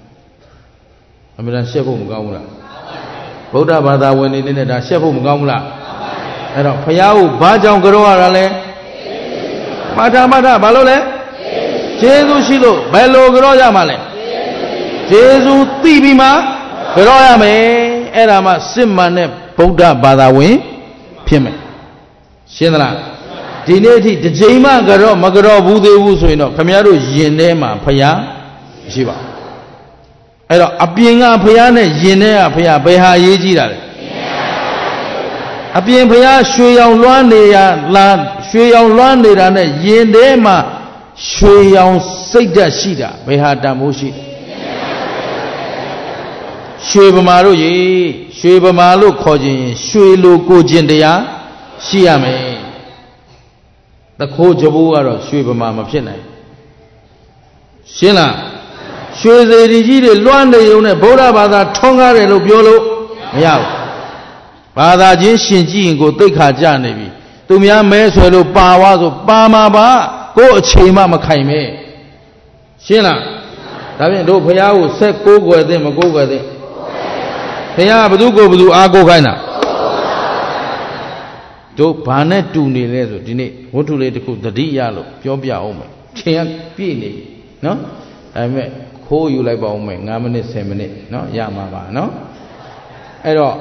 mình sẽ không công là bố đã bà ta quên đi nên là sẽ không công làအဲ့တော့ဖယားကိုဘာကြောင့်ကြောရတာလဲမာထာဘာလို့လဲယေရှုရှိလို့ဘယ်လိုကြောရမှာလဲယေရှုသိပြီးမှကြောရမယ်အဲ့ဒါမှစစ်မှန်တဲ့ဗုဒ္ဓဘာသာဝင်ဖြစ်မယ်ရှင်းသလားဒီနေ့အထိတစ်ချိန်မှကြောမကြောဘူးသေးဘူးဆိုရင်တော့ခင်ဗျားတို့ယင်ထဲမှာဖယားရှိပါအဲ့တော့အပြင်ကဖယားနဲ့ယင်ထဲကဖယားဘယ်ဟာရေးကြည့်တာလဲအပြင်ဖယားရွှေရောင်လွှမ်းနေရလားရွှေရောင်လွှမ်းနေတာနဲ့ယင်ထဲမှာရွှေရောင်စိတ်ဓာတ်ရှိတာဘယ်ဟာတန်ဖိုးရှိရွှေဗမာတို့ရေရွှေဗမာလို့ခေါ်ခြင်းရွှေလိုကိုခြင်းတရားရှိရမယ်တခိုးကြဘိုးကတော့ရွှေဗမာမဖြစ်နိုင်ရှင်းလားရွှေစေတီကြီးတွေလွှမ်းနေုံနဲ့ဗုဒ္ဓဘာသာထွန်းကားတယ်လို့ပြောလို့မရဘူးဘာသာချင်းရှင်ကြည့်ရင်ကိုသိက္ခာကျနေပြီသူများမဲဆွဲလို့ပါဝါဆိုပါမှာပါကိုယ်အချိန်မှမခိုင်မဲရှင်းလားဒါဖြင့်တို့ဘုရားကိုဆက်ကိုးကွယ်သင့်မကိုးကွယ်သင့်ဘုရားဘသူကိုဘသူအားကိုးခိုင်းတာတို့ဘာနဲ့တူနေလဲဆိုဒီနေ့ဝတ္ထုလေးတစ်ခုသတိရလို့ပြောပြအောင်မယ်ချိန်ကပြည့်နေပြီနော်ဒါပေမဲ့ခိုးယူလိုက်ပါဦးမယ်9မိနစ်10မိနစ်เนาะရမှာပါเนาะအဲ့တော့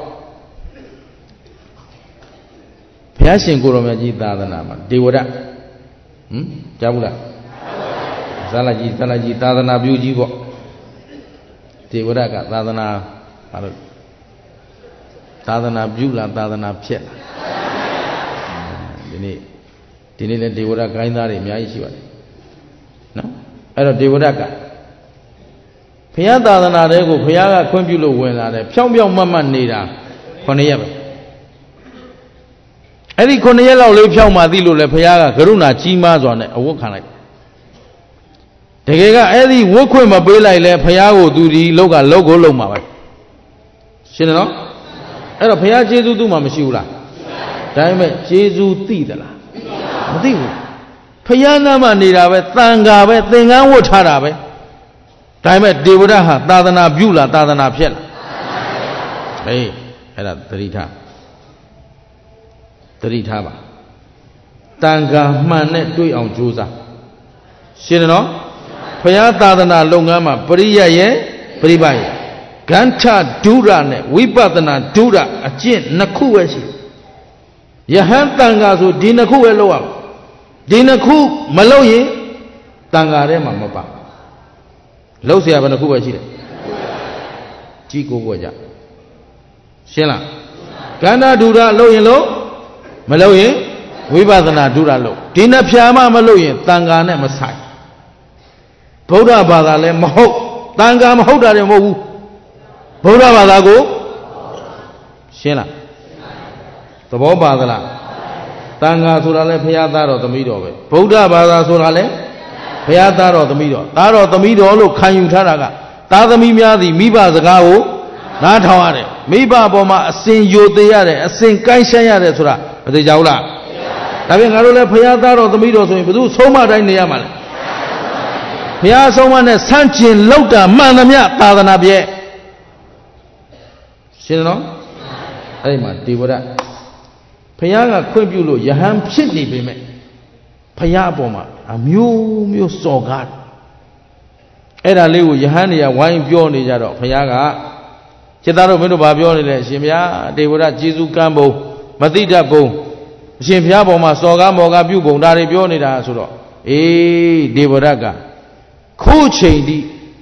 ဘုရားရှင်ကိုရောမြတ်ကြီးသာသနာမှာဒေဝရကြားဘူးလားဇာလကြီးသာသနာပြုကြီးပေါ့ဒေဝရကသာသနာဘာလို့သာသနာပြုလားသာသနာဖြစ်လားဒီနေ့လည်းဒေဝရဂိုင်းသားတွေအများကြီးရှိပါတယ်နော်အဲ့တော့ဒေဝရကဘုရားသာသနာတဲကိုဘုရားကခွင့်ပြုလို့ဝင်လာတယ်ဖြောင်းဖြောင်းမတ်မတ်နေတာ9ရက်ပဲအဲ့ဒီ9ရက်လောက်လေးဖြောင်းမှသိလို့လေဘုရားကကရုဏာကြီးမားစွာနဲ့အဝတ်ခံလိုက်တကယ်ကအဲ့ဒီဝတ်ခွင့်မပေးလိုက်လဲဘုရားကိုသူဒီလောက်ကလောက်ကိုလုံမှာပဲရှင်းတယ်နော်အဲ့တော့ဘုရားကျေးဇူးသူ့မှာမရှိဘူးလားဒါပေမဲ့ကျေးဇူးသိသလားမသိဘူးဘုရားနာမှာနေတာပဲတန်ခါပဲသင်္ကန်းဝတ်ထားတာပဲဒါပေမဲ့ဒေဝရဟာသာသနာပြုလားသာသနာဖြစ်လားဟေးအဲ့ဒါသတိထားပါတန်ခါမှန်နဲ့တွေ့အောင်ကြိုးစားရှင်းတယ်နော်ဘုရားသာသနာလုပ်ငန်းမှာပရိယတ်ရဲ့ပရိပတ်ရဲ့ဂန္ထဒုရနဲ့ဝိပဿနာဒုရအကျင့်နှစ်ခုပဲရှိယဟန်တန်ခါဆိုဒီနှစ်ခုပဲလုပ်ရမယ်ဒီနှစ်ခုမလုပ်ရင်တန်ခါထဲမှာမပါလောက်เสียဘယ်နှခုပဲရှိတယ်ကြီးကိုကြရှင်းလားကန္တာဒုရလုပ်ရင်လို့မလုပ်ရင်ဝိပဿနာဒုရလုပ်ဒီနှစ်ဖြာမှမလုပ်ရင်တန်ခါနဲ့မဆိုင်ဗုဒ္ဓဘာသာလည်းမဟုတ်တန်ခါမဟုတ်တာလည်းမဟုတ်ဘူးဗုဒ္ဓဘာသာကိုရှင်းလားသဘောပါသလားတန်ခါဆိုတာလည်းဘုရားသားတော်သမီးတော်ပဲဗုဒ္ဓဘာသာဆိုတာလည်းဘုရားသားတော်သမီးတော်သားတော်သမီးတော်လို့ခံယူထားတာကသားသမီးများသည်မိဘစကားကိုနားထောင်ရတယ်မိဘပေါ်မှာအစဉ်ယိုသေးရတယ်အစဉ်ကိုင်းရှမ်းရတယ်ဆိုတာမသိကြဘူးလားဒါဖြင့်ငါတို့လည်းဘုရားသားတော်သမီးတော်ဆိုရင်ဘယ်သူဆုံးမတိုင်းနေရမှာလဲဘုရားဆုံးမနဲ့ဆန့်ကျင်လောက်တာမှန်သမျှသာသနာပြည့်ရှင်းနော်အဲ့ဒီမှာဒေဝရဘုရားကခွင့်ပြုလို့ယဟန်ဖြစ်နေပေမဲ့ဘုရားအပေါ်မှာအမျိုးစော်ကားအဲ့ဒါလေးကိုယဟန်တွေကဝိုင်းပြောနေကြတော့ဘုရားကจิตသားတို့မင်းတို့ဘာပြောနေလဲအရှင်ဘုရားဒေဝရကျေးဇူးကမ်းပုံမသိတတ်ပုံအရှင်ဘုရားပေါ်မှာစော်ကားမော်ကားပြုပုံဒါတွေပြောနေတာဆိုတော့အေးဒေဝရကခုချိန်ဒီ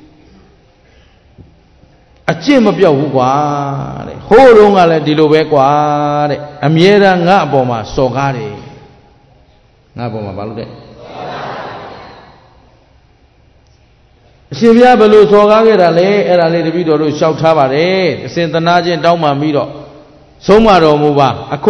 အကျင့်မပြောက်ဘူးကွာတဲ့ဟိုးတုန်းကလည်းဒီလိုပဲကွာတဲ့အမြဲတမ်းငါ့အပေါ်မှာစော်ကားတယ်ငါ့အပေါ်မှာဘာလို့တဲ့ရှင်ဘုရားဘယ်လိုစော်ကားခဲ့တာလဲအဲ့ဒါလေးတပည့်တော်တို့ရှောက်ထားပါတယ်အစဉ်သနာချင်းတောင်းပန်ပြီးတော့ဆုံးမတော်မူပါအခု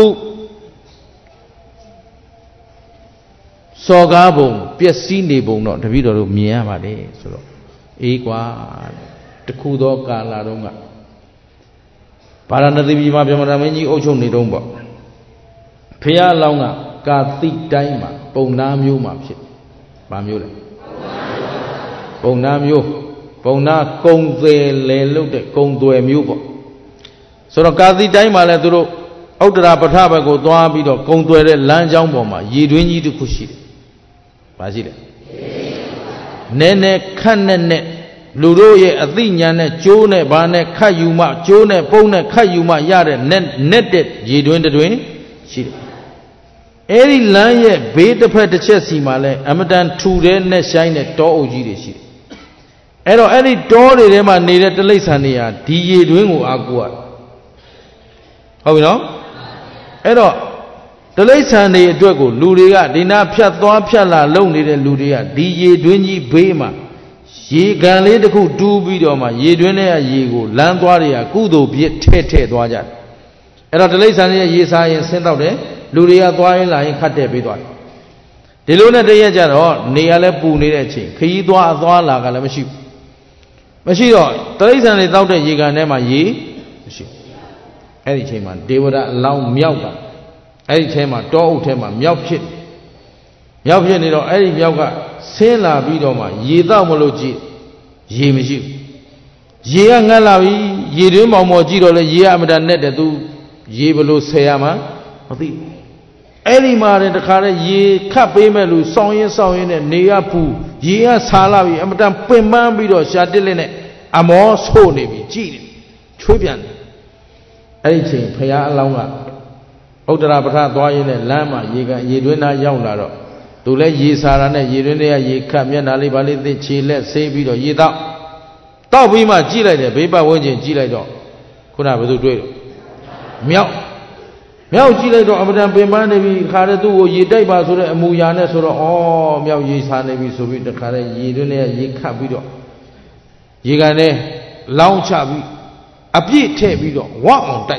စော်ကားပုံပျက်စီးနေပုံတော့တပည့်တော်တို့မြင်ရပါတယ်ဆိုတော့အေးကွာတခုသောကာလတုန်းကဗာရာဏသီပြည်မှာဗြဟ္မဏမင်းကြီးအုပ်ချုပ်နေတုန်းပေါ့ဖះအလောင်းကကာတိတိုင်းမှာပုံနာမျိုးမှာဖြစ်ဗာမျိုးလဲပုံနာမျိုးပုံနာကုံသေးလေလို့တဲ့ကုံသွယ်မျိုးပေါ့ဆိုတော့ကာတိတိုင်းမှာလဲသူတို့ဥဒ္ဒရာပထဘက်ကိုသွားပြီးတော့ကုံသွယ်တဲ့လမ်းကြောင်းပေါ်မှာရေတွင်းကြီးတစ်ခုရှိတယ်။ဘာရှိလဲ။နဲနဲခတ်နဲ့လူတို့ရဲ့အသိဉာဏ်နဲ့ကျိုးနဲ့ဘာနဲ့ခတ်ယူမှကျိုးနဲ့ပုံနဲ့ခတ်ယူမှရတဲ့နဲ့တဲ့ရေတွင်းတွင်ရှိတယ်။အဲဒီလမ်းရဲ့ဘေးတစ်ဖက်တစ်ချက်စီမှာလဲအမတန်ထူတဲ့နဲ့ဆိုင်တဲ့တောအုပ်ကြီးတွေရှိတယ်။အဲ့တော့အဲ့ဒီတောတွေထဲမှာနေတဲ့တိရစ္ဆာန်တွေဟာဒီရေတွင်းကိုအားကိုးရတယ်။ဟုတ်ပြီနော်။အဲ့တော့တိရစ္ဆာန်တွေအတွက်ကိုလူတွေကဒီနာဖြတ်သွားဖြတ်လာလုံနေတဲ့လူတွေကဒီရေတွင်းကြီးဘေးမှာရေကန်လေးတစ်ခုတူးပြီးတော့မှရေတွင်းထဲကရေကိုလမ်းသွားတွေကကုသိုလ်ပြည့်ထဲ့သွားကြတယ်အဲ့တော့တိရစ္ဆာန်တွေရေစားရင်ဆင်းတော့တယ်လူတွေကသွားရင်လာရင်ခတ်တဲ့ပေးသွားတယ်ဒီလိုနဲ့တရက်ကြတော့နေရလဲပူနေတဲ့အချိန်ခရီးသွားအသွားလာကလည်းမရှိတော့တိရစ္ဆာန်တွေတောက်တဲ့ရေကန်ထဲမှာရေမရှိအဲ့ဒီအချိန်မှာဒေဝရအလောင်းမြောက်ကအဲ့ဒီထဲမှာတောအုပ်ထဲမှာမြောက်ဖြစ်နေတော့အဲ့ဒီမြောက်ကဆင်းလာပြီးတော့မှရေတော့မလို့ကြည့်ရေမရှိဘူးရေကငတ်လာပြီရေတွင်းပေါင်ပေါ်ကြည့်တော့လေရေကအမတန်နဲ့တဲ့သူရေဘလို့ဆယ်ရမှာမသိဘူးအဲ့ဒီမှာတခါတည်းရေခတ်ပေးမဲ့လူစောင်းရင်နဲ့နေရပူရေကဆာလာပြီအမတန်ပင်ပန်းပြီးတော့ရှာတစ်လက်နဲ့အမောဆိုးနေပြီကြည့်နေချွေးပြန်တယ်အဲ့ဒီချိန်ဖရာအလောင်းကဥဒ္ဒရာပထသွားရင်းနဲ့လမ်းမှာရေတွင်းသားရောက်လာတော့သူလည်းရေစာတာနဲ့ရေတွင်းတွေကရေခတ်မျက်နှာလေးဗာလေးသိခြေလက်ဆေးပြီးတော့ရေတောက်ပြီးမှကြည့်လိုက်တယ်ဘေးပတ်ဝန်းကျင်ကြည့်လိုက်တော့ခုနကဘယ်သူတွေ့တော့မြောက်ကြည့်လိုက်တော့အမတန်ပင်ပန်းနေပြီခါတဲ့သူ့ကိုရေတိုက်ပါဆိုတဲ့အမူအရာနဲ့ဆိုတော့ဩမြောက်ရေစာနေပြီဆိုပြီးတခါတဲ့ရေတွင်းတွေကရေခတ်ပြီးတော့ရေကန်နဲ့လောင်းချပြီးအပြည့်ထည့်ပြီးတော့ဝအောင်တိုက်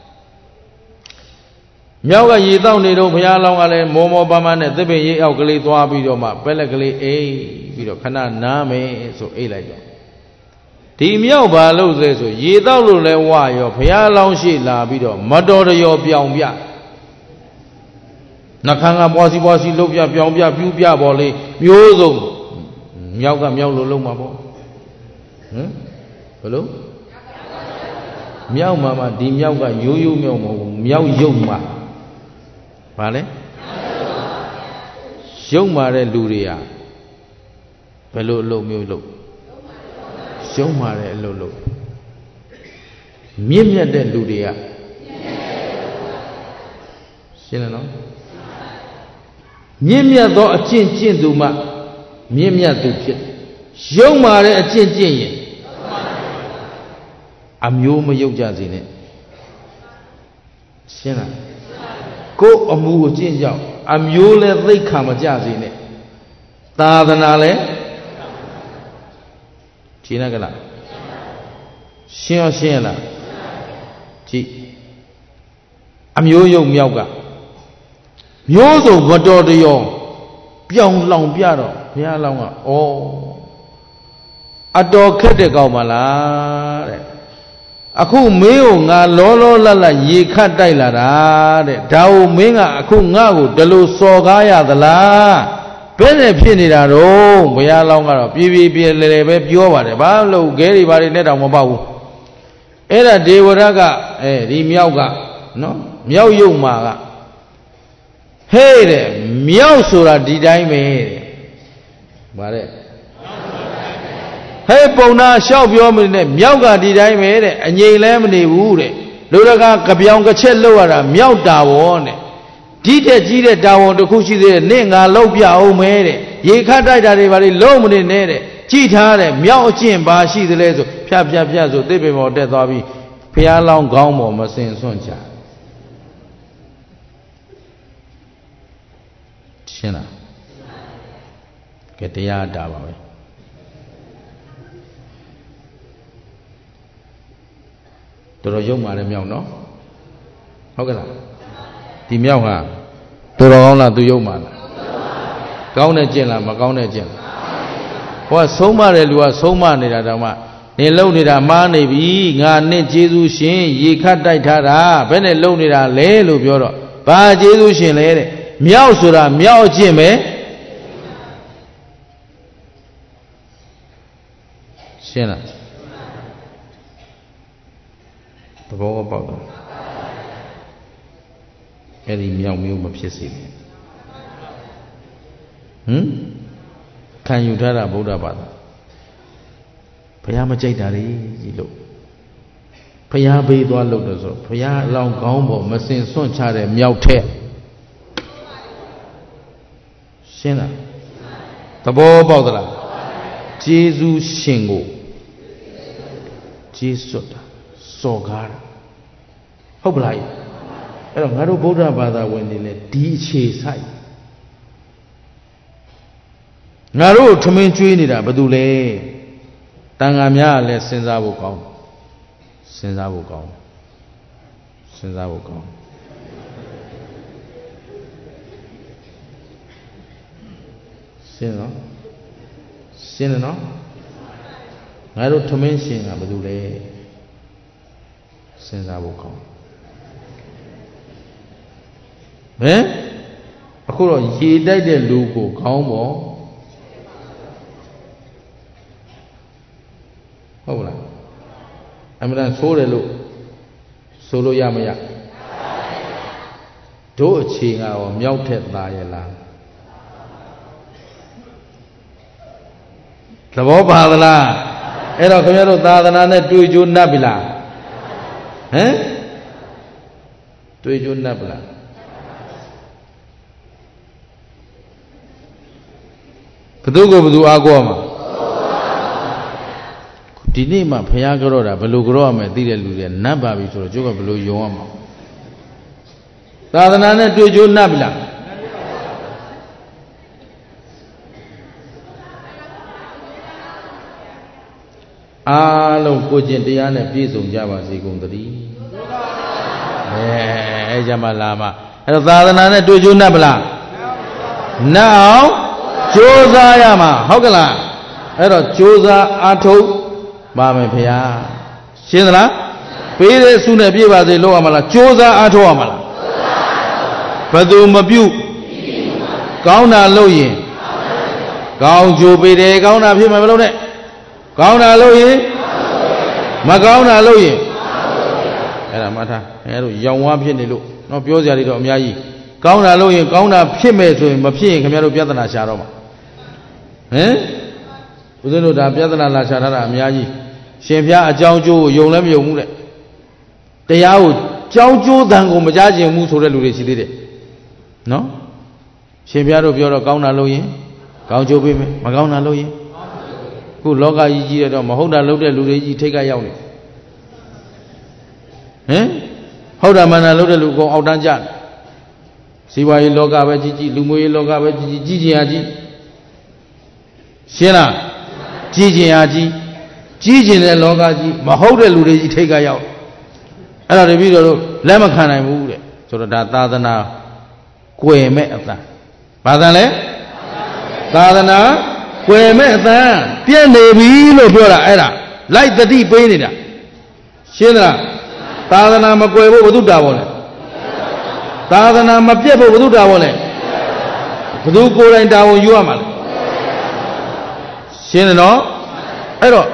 မြောက်ကရေတောက်နေတော့ဘုရားလောင်းကလည်းမောပါမနဲ့သစ်ပင်ရေအောက်ကလေးသွားပြီးတော့မှပက်လက်ကလေးအိပ်ပြီးတော့ခဏနားမယ်ဆိုအိပ်လိုက်တော့ဒီမြောက်ဘာလို့လဲဆိုရေတောက်လို့လဲဝရောဘုရားလောင်းရှိလာပြီးတော့မတော်တရောပြောင်ပြနှခမ်းကပွားစီလှုပ်ပြပြောင်ပြပြူးပြပေါ်လေးမျိုးစုံမြောက်ကမြောက်လို့လုံးမှာပေါ့ဘယ်လိုမြောက်မှာဒီမြောက်ကရိုးမြောက်မဟုတ်ဘူးမြောက်ရုပ်မှာဘာလဲရုပ်မာတဲ့လူတွေဟာဘယ်လိုအလုပ်မျိုးလုပ်ရုပ်မာတဲ့အလုပ်လုပ်မြင့်မြတ်တဲ့လူတွေကရှင်းလားနော်မြင့်မြတ်သောအကျင့်ကျင့်သူမှမြင့်မြတ်သူဖြစ်ရုပ်မာတဲ့အကျင့်ကျင့်ရင်အမျိုးမရုပ်ကြစေနဲ့ရှင်းလားကိုယ်အမှုကိုကျင့်ကြအောင်အမျိုးလဲသိက္ခာမကြစေနဲ့သာသနာလဲရှင်းလားကလားရှင်းလားကြည့်အမျိုးရုပ်မြောက်ကမျိုးစုံမတော်တရောပြောင်းလောင်ပြတော့ဘုရားလောင်းကဩအတော်ခက်တဲ့ကောင်မလားတဲ့အခုမင်းကိုငါလောလတ်ရေခတ်တိုက်လာတာတဲ့ဒါကိုမင်းကအခုငါ့ကိုဒီလိုစော်ကားရသလားဘယ်နဲ့ဖြစ်နေတာတော့ဘုရားလောင်းကတော့ပြေလဲပဲပြောပါတယ်ဘာလို့ခဲတွေဘာတွေနဲ့တောင်မပေါက်ဘူးအဲ့ဒါဒေဝရကဒီမြောက်ကနော်မြောက်ရုပ်မှာကဟဲ့တဲ့မြောက်ဆိုတာဒီတိုင်းပဲတဲ့ဗါတဲ့ဟဲ့ပုံနာလျှောက်ပြောမနေနဲ့မြောက်ကဒီတိုင်းပဲတဲ့အငြိမ်လဲမနေဘူးတဲ့လူတကာကပြောင်ကချက်လောက်ရတာမြောက်တာဝေါတဲ့ဒီတဲ့ကြီးတဲ့တာဝန်တစ်ခုရှိသေးတယ်နင့်ငါလောက်ပြအောင်မဲတဲ့ရေခတ်တိုက်တာတွေဘာတွေလုံးမနေနဲ့တဲ့ကြည်ထားတဲ့မြောက်အကျင့်ပါရှိသလဲဆိုဖြတ်ဆိုသစ်ပင်ပေါ်တက်သွားပြီးဖျားလောင်းခေါင်းပေါ်မစင်စွန့်ချရှင်းလားကဲတရားတာပါပဲတော်ရုပ်မာတဲ့မြောက်နော်ဟုတ်ကဲ့လားဒီမြောက်ဟာတော်ကောင်းလားသူရုပ်မာလားကောင်းတဲ့ကျင့်လားမကောင်းတဲ့ကျင့်လားဟောဆုံးမတဲ့လူကဆုံးမနေတာတောင်မှနေလုံနေတာမှားနေပြီငါနဲ့ကျေးဇူးရှင်ရေခတ်တိုက်ထားတာဘယ်နဲ့လုံနေတာလဲလို့ပြောတော့ဘာကျေးဇူးရှင်လဲတဲ့မြောက်ဆိုတာမြောက်ကျင့်ပဲရှင်းလားသဘောပေါက်တော့အဲ့ဒီမြောက်မျိုးမဖြစ်စေနဲ့ခံယူထားတာဗုဒ္ဓဘာသာဘုရားမကြိုက်တာလေကြီးလို့ဘုရားဘေးသွားလို့တော့ဆိုဘုရားအလောင်းကောင်းပေါ်မစင်စွန့်ချတဲ့မြောက်ထက်ရှင်းလားသဘောပေါက်သလားကျေးဇူးရှင်ကိုကျေးဇူးတာစော်ကားတာဟုတ်ပလားအဲ့တော့ငါတို့ဗုဒ္ဓဘာသာဝင်တွေလည်းဒီအခြေဆိုင်ငါတို့ထမင်းကျွေးနေတာဘာလို့လဲတန်ဃာများကလည်းစဉ်းစားဖို့ကောင်းစဉ်းစားဖို့ကောင်းစဉ်းစားဖို့ကောင်းရှင်းနော်ရှင်းတယ်နော်ငါတို့ထမင်းရှင်ကဘာလို့လဲစဉ်းစားဖို့ကောင်းဟမ်အခုတော့ရေတိုက်တဲ့လူကိုခေါင်းပေါ်ဟုတ်လားအမှန်တန်ဆိုးတယ်လို့ဆိုလို့ရမရတို့အခြေကရောမြောက်ထက်သားရလားသဘောပါသလားအဲ့တော့ခင်ဗျားတို့သာသနာနဲ့တွေ့ကြိုးနှပ်ပြီလားဟမ်တွေ့ကြိုးနှပ်ပြီလားဘသူကိုဘသူအားကိုးမှာဒီနေ့မှဘုရားကြောတာဘယ်လိုကြောရမလဲသိတဲ့လူတွေနတ်ပါပြီဆိုတော့ကျုပ်ကဘယ်လိုယုံရမှာသာသနာနဲ့တွေ့ကြိုးနှပ်ပြီလားအားလုံးကိုကျင့်တရားနဲ့ပြည့်စုံကြပါစေကုန်သတည်းအဲကြမှာလာမှာအဲ့တော့သာသနာနဲ့တွေ့ကြိုးနှပ်ပလားနှပ်အောင်ကြိုးစားရမှာဟုတ်ကလားအဲ့တော့ကြိုးစားအားထုတ်ပါမယ်ဖေဟာရှင်းသလားပေးတဲ့ဆုနဲ့ပြည့်ပါစေလို့ရမှာလားကြိုးစားအားထုတ်ရမှာလားဘယ်သူမပြုကောင်းတာလုပ်ရင်ကောင်းကြိုးပေးတယ်ကောင်းတာဖြစ်မှာမလုပ်နဲ့ကောင်းတာလုပ်ရင်မကောင်းတာလုပ်ရင်အဲ့ဒါမှတ်ထားအဲ့တို့ရောင်ဝါဖြစ်နေလို့နော်ပြောစရာတွေတော့အများကြီးကောင်းတာလုပ်ရင်ကောင်းတာဖြစ်မဲ့ဆိုရင်မဖြစ်ရင်ခင်ဗျားတို့ပြဿနာရှာတော့မှာဟမ်ဦးဇင်းတို့ဒါပြဿနာလာရှာထားတာအများကြီးရှင်ဖျားအကြောင်းကျိုးကိုယုံလည်းမယုံဘူးတဲ့တရားကိုကြောင်းကျိုးတန်ကိုမကြားကျင်ဘူးဆိုတဲ့လူတွေရှိသေးတယ်နော်ရှင်ဖျားတို့ပြောတော့ကောင်းတာလုပ်ရင်ကောင်းကျိုးပေးမယ်မကောင်းတာလုပ်ရင်ခုလောကကြီးကြီးတော့မဟုတ်တာလုပ်တဲ့လူတွေကြီးထိတ်ကရောက်နေဟမ်ဟုတ်တာမှန်တာလုပ်တဲ့လူကောင်အောက်တန်းကြတယ်စီးပွားရေးလောကပဲကြီးကြီးလူမျိုးရေးလောကပဲကြီးကြီးကြီးကျင်အားကြီးရှင်းလားကြီးကျင်အားကြီးကြီးကျင်တဲ့လောကကြီးမဟုတ်တဲ့လူတွေကြီးထိတ်ကရောက်အဲ့ဒါတပည့်တော်တို့လက်မခံနိုင်ဘူးတဲ့ဆိုတော့ဒါသာသနာကွယ်မဲ့အတန်ဘာသာလဲသာသနာကွယ်မဲ့အတန်ပြည့်နေပြီလို့ပြောတာအဲ့ဒါလိုက်တတိပေးနေတာရှင်းသလားသာသနာမကွယ်ဖို့ဘု து တာပေါ်လဲသာသနာမပြည့်ဖို့ဘု து တာပေါ်လဲဘု து ကိုယ်တိုင်တာဝန်ယူရမှာလဲရှင်းတယ်နော်အဲ့တော့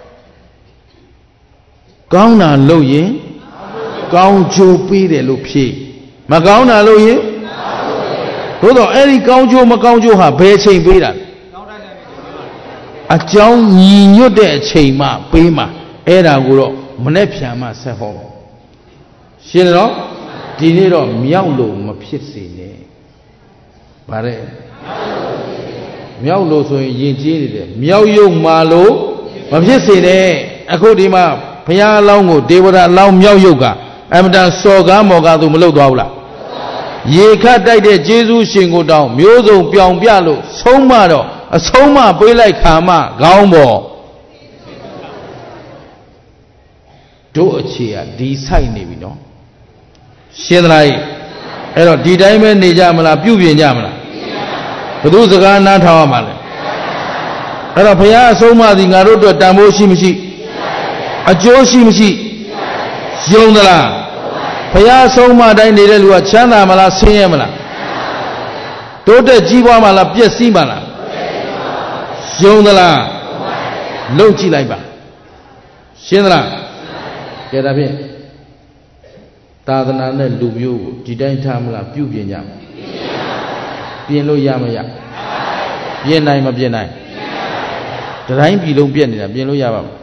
ကောင်းတာလုပ်ရင်ကောင်းကျိုးပေးတယ်လို့ဖြေမကောင်းတာလုပ်ရင်သို့တော့အဲ့ဒီကောင်းကျိုးမကောင်းကျိုးဟာဘယ်ချိန်ပေးတာလဲအကြောင်းညီညွတ်တဲ့အချိန်မှပေးမှာအဲ့ဒါကိုတော့မနဲ့ဖြံမှဆက်ဟောရှင်းတယ်နော်ဒီနေ့တော့မြောက်လို့မဖြစ်စေနဲ့ဗါတဲ့မြောက်လို့ဆိုရင်ယဉ်ကျေးနေတယ်မြောက်ရုံမာလို့မဖြစ်စေနဲ့အခုဒီမှာဘုရားအလောင်းကိုဒေဝရအလောင်းမြောက်ရုပ်ကအမတန်စော်ကားမော်ကားသူမလုပ်သွားဘူးလားရေခတ်တိုက်တဲ့ကျေးဇူးရှင်ကိုတောင်းမျိုးစုံပြောင်ပြလို့ဆုံးမတော့အဆုံးမပေးလိုက်ခါမှခေါင်းပေါ်တို့အခြေကဒီဆိုင်နေပြီနော်ရှင်းသလားအဲ့တော့ဒီတိုင်းပဲနေကြမလားပြုပြင်ကြမလားဘုသူစကားနားထောင်ရမှာလဲအဲ့တော့ဘုရားအဆုံးအမသည်ငါတို့အတွက်တန်ဖိုးရှိမရှိအကျိုးရှိမရှိယုံသလားဘုရားအဆုံးအမတိုင်းနေတဲ့လူကချမ်းသာမလားဆင်းရဲမလားတိုးတက်ကြီးပွားမလားပျက်စီးမလားယုံသလားလှုပ်ကြည့်လိုက်ပါရှင်းသလားကဲဒါဖြင့်သာသနာနဲ့လူမျိုးကိုဒီတိုင်းထားမလားပြုပြင်ကြမလားပြင်လို့ရမရပြင်နိုင်မပြင်နိုင်တတိုင်းပြည်လုံးပြက်နေတာပြင်လို့ရပါမလား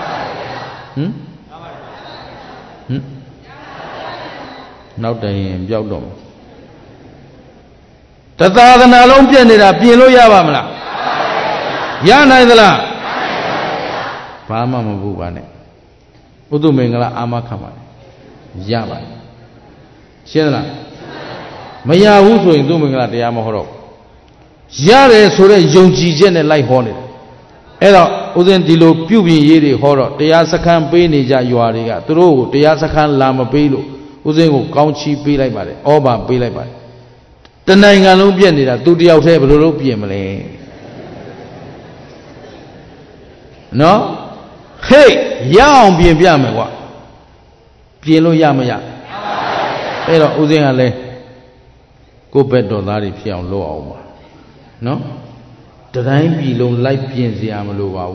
နောက်တရင်ပြောက်တော့တသာသနာလုံးပြက်နေတာပြင်လို့ရပါမလားရနိုင်သလားဘာမှမဘူးပါနဲ့ဥဒ္ဓမင်္ဂလာအာမခံပါနဲ့ရပါတယ်ရှင်းသလားမရဘူးဆိုရင်သူ့မင်္ဂလာတရားမဟောတော့ရတယ်ဆိုတဲ့ယုံကြည်ချက်နဲ့လိုက်ဟောနေတယ်အဲ့တော့ဥစဉ်ဒီလိုပြုပြင်ရေးတွေဟောတော့တရားစခန်းပေးနေကြရွာတွေကသူတို့ကိုတရားစခန်းလာမပေးလို့ဥစဉ်ကိုကောင်းချီးပေးလိုက်ပါတယ်ဩဘာပေးလိုက်ပါတယ်တနိုင်ငံလုံးပြည့်နေတာသူတယောက်တည်းဘယ်လိုလုပ်ပြင်မလဲနော်ဟေ့ရအောင်ပြင်ပြမယ်ကွာပြင်လို့ရမရအဲ့တော့ဥစဉ်ကလည်းကိုယ့်ဘက်တော်သားတွေဖြစ်အောင်လုပ်အောင်ပါနော်တတိုင်းပြည်လုံးလိုက်ပြင်စရာမလိုပါ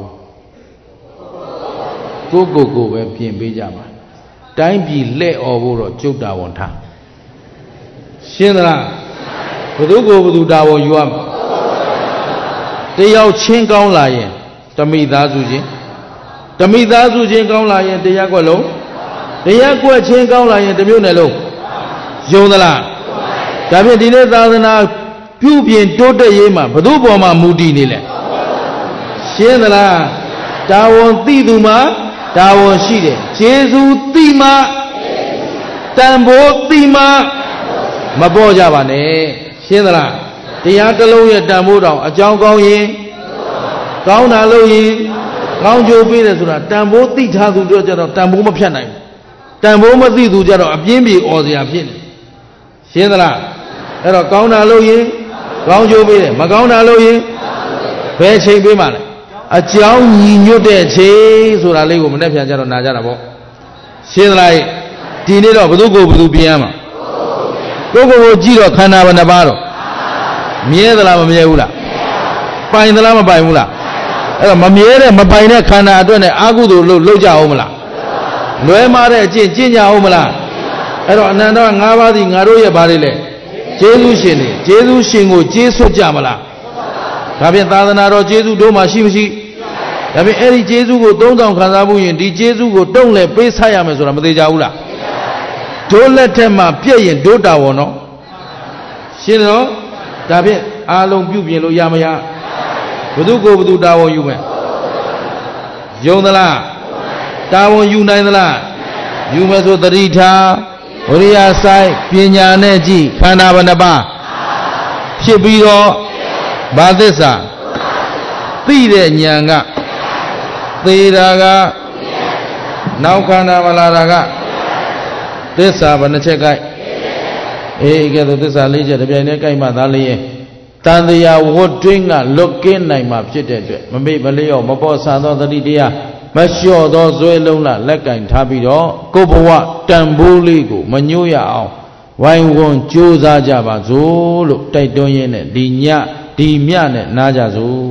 ဘူးကိုပဲပြင်ပေးကြပါတိုင်းပြည်လက်អော်ဖို့တော့ကျုပ်တာဝန်ထားရှင်းသလားဘယ်သူတာဝန်ယူရမလဲတယောက်ချင်းကောင်းလာရင်တမိသားစုချင်းကောင်းလာရင်တရားကွက်လုံးတရားကွက်ချင်းကောင်းလာရင်တစ်မျိုးနဲ့လုံးယုံသလားဒါဖြင့်ဒီနေ့သာသနာပြုပြင်တိုးတက်ရေးမှာဘယ်သူပေါ်မှာမူတည်နေလဲရှင်းသလားတာဝန်သိသူမှာတာဝန်ရှိတယ်ကျေးဇူးသိမှတန်ဖိုးသိမှမပေါ်ကြပါနဲ့ရှင်းသလားတရားတစ်လုံးရဲ့တန်ဖိုးတောင်အကြောင်းကောင်းရင်ကောင်းတာလို့ရင်ကောင်းကျိုးပေးတယ်ဆိုတာတန်ဖိုးသိထားသူတို့ကြတော့တန်ဖိုးမဖြတ်နိုင်ဘူးတန်ဖိုးမသိသူကြတော့အပြင်းပြေអော်စရာဖြစ်နေရှင်းသလားအဲ့တော့ကောင်းတာလို့ရင်ကောင်းကျိုးပေးတယ်မကောင်းတာလို့ရင်ဘယ်ချိန်ပေးမှလဲအကြောင်းညီညွတ်တဲ့ချိန်ဆိုတာလေးကိုမနေ့ပြန်ကြတော့နာကြတာပေါ့ရှင်းသလားဒီနေ့တော့ဘယ်သူပြင်ရမှာကိုကြည့်တော့ခန္ဓာဘယ်နှပါတော့မြဲသလားမမြဲဘူးလားပိုင်သလားမပိုင်ဘူးလားအဲ့တော့မမြဲတဲ့မပိုင်တဲ့ခန္ဓာအတွက်နဲ့အာဟုသို့လှုပ်ကြအောင်မလားလွဲမားတဲ့အကျင့်ကျင့်ကြအောင်မလားအဲ့တော့အနန္တ၅ပါးသည်ငါတို့ရဲ့ဘာတွေလဲကျေးဇူးရှင်တွေကျေးဇူးရှင်ကိုကျေးဆွတ်ကြမလားဒါဖြင့်သာသနာတော်ကျေးဇူးတို့မှာရှိမရှိဒါဖြင့်အဲ့ဒီကျေးဇူးကို3000ခံစားမှုရင်ဒီကျေးဇူးကိုတုံးလဲပေးဆက်ရမယ်ဆိုတာမသေးကြဘူးလားတို့လက်ထက်မှာပြည့်ရင်တို့တာဝန်နော်ရှင်းတော့ဒါဖြင့်အားလုံးပြုပြင်လို့ရမရဘယ်သူတာဝန်ယူမယ်ယုံသလားတာဝန်ယူနိုင်သလားယူမယ်ဆိုသတိထားဝိရိယဆိုင်ပညာနဲ့ကြည့်ခန္ဓာဘယ်နှပါဖြစ်ပြီးတော့ဘာသစ္စာသိတဲ့ဉာဏ်ကသေတာကနောက်ခန္ဓာမလာတာကသစ္စာဘယ်နှချက်ကြိုက်ကဲသို့သစ္စာ၄ချက်တစ်ပြိုင်တည်းကြိုက်မှသာလျင်တန်တရားဝတ်တွင်းကလွတ်ကင်းနိုင်မှာဖြစ်တဲ့အတွက်မမေ့မလျော့မပေါ်ဆသောသတိတရားမလျှော့သောဇွဲလုံးလလက်ကင်ထားပြီးတော့ကိုယ်ဘဝတန်ဖိုးလေးကိုမညှို့ရအောင်ဝိုင်းဝန်းကြိုးစားကြပါစို့လို့တိုက်တွန်းရင်းနဲ့ဒီညနဲ့နားကြစို့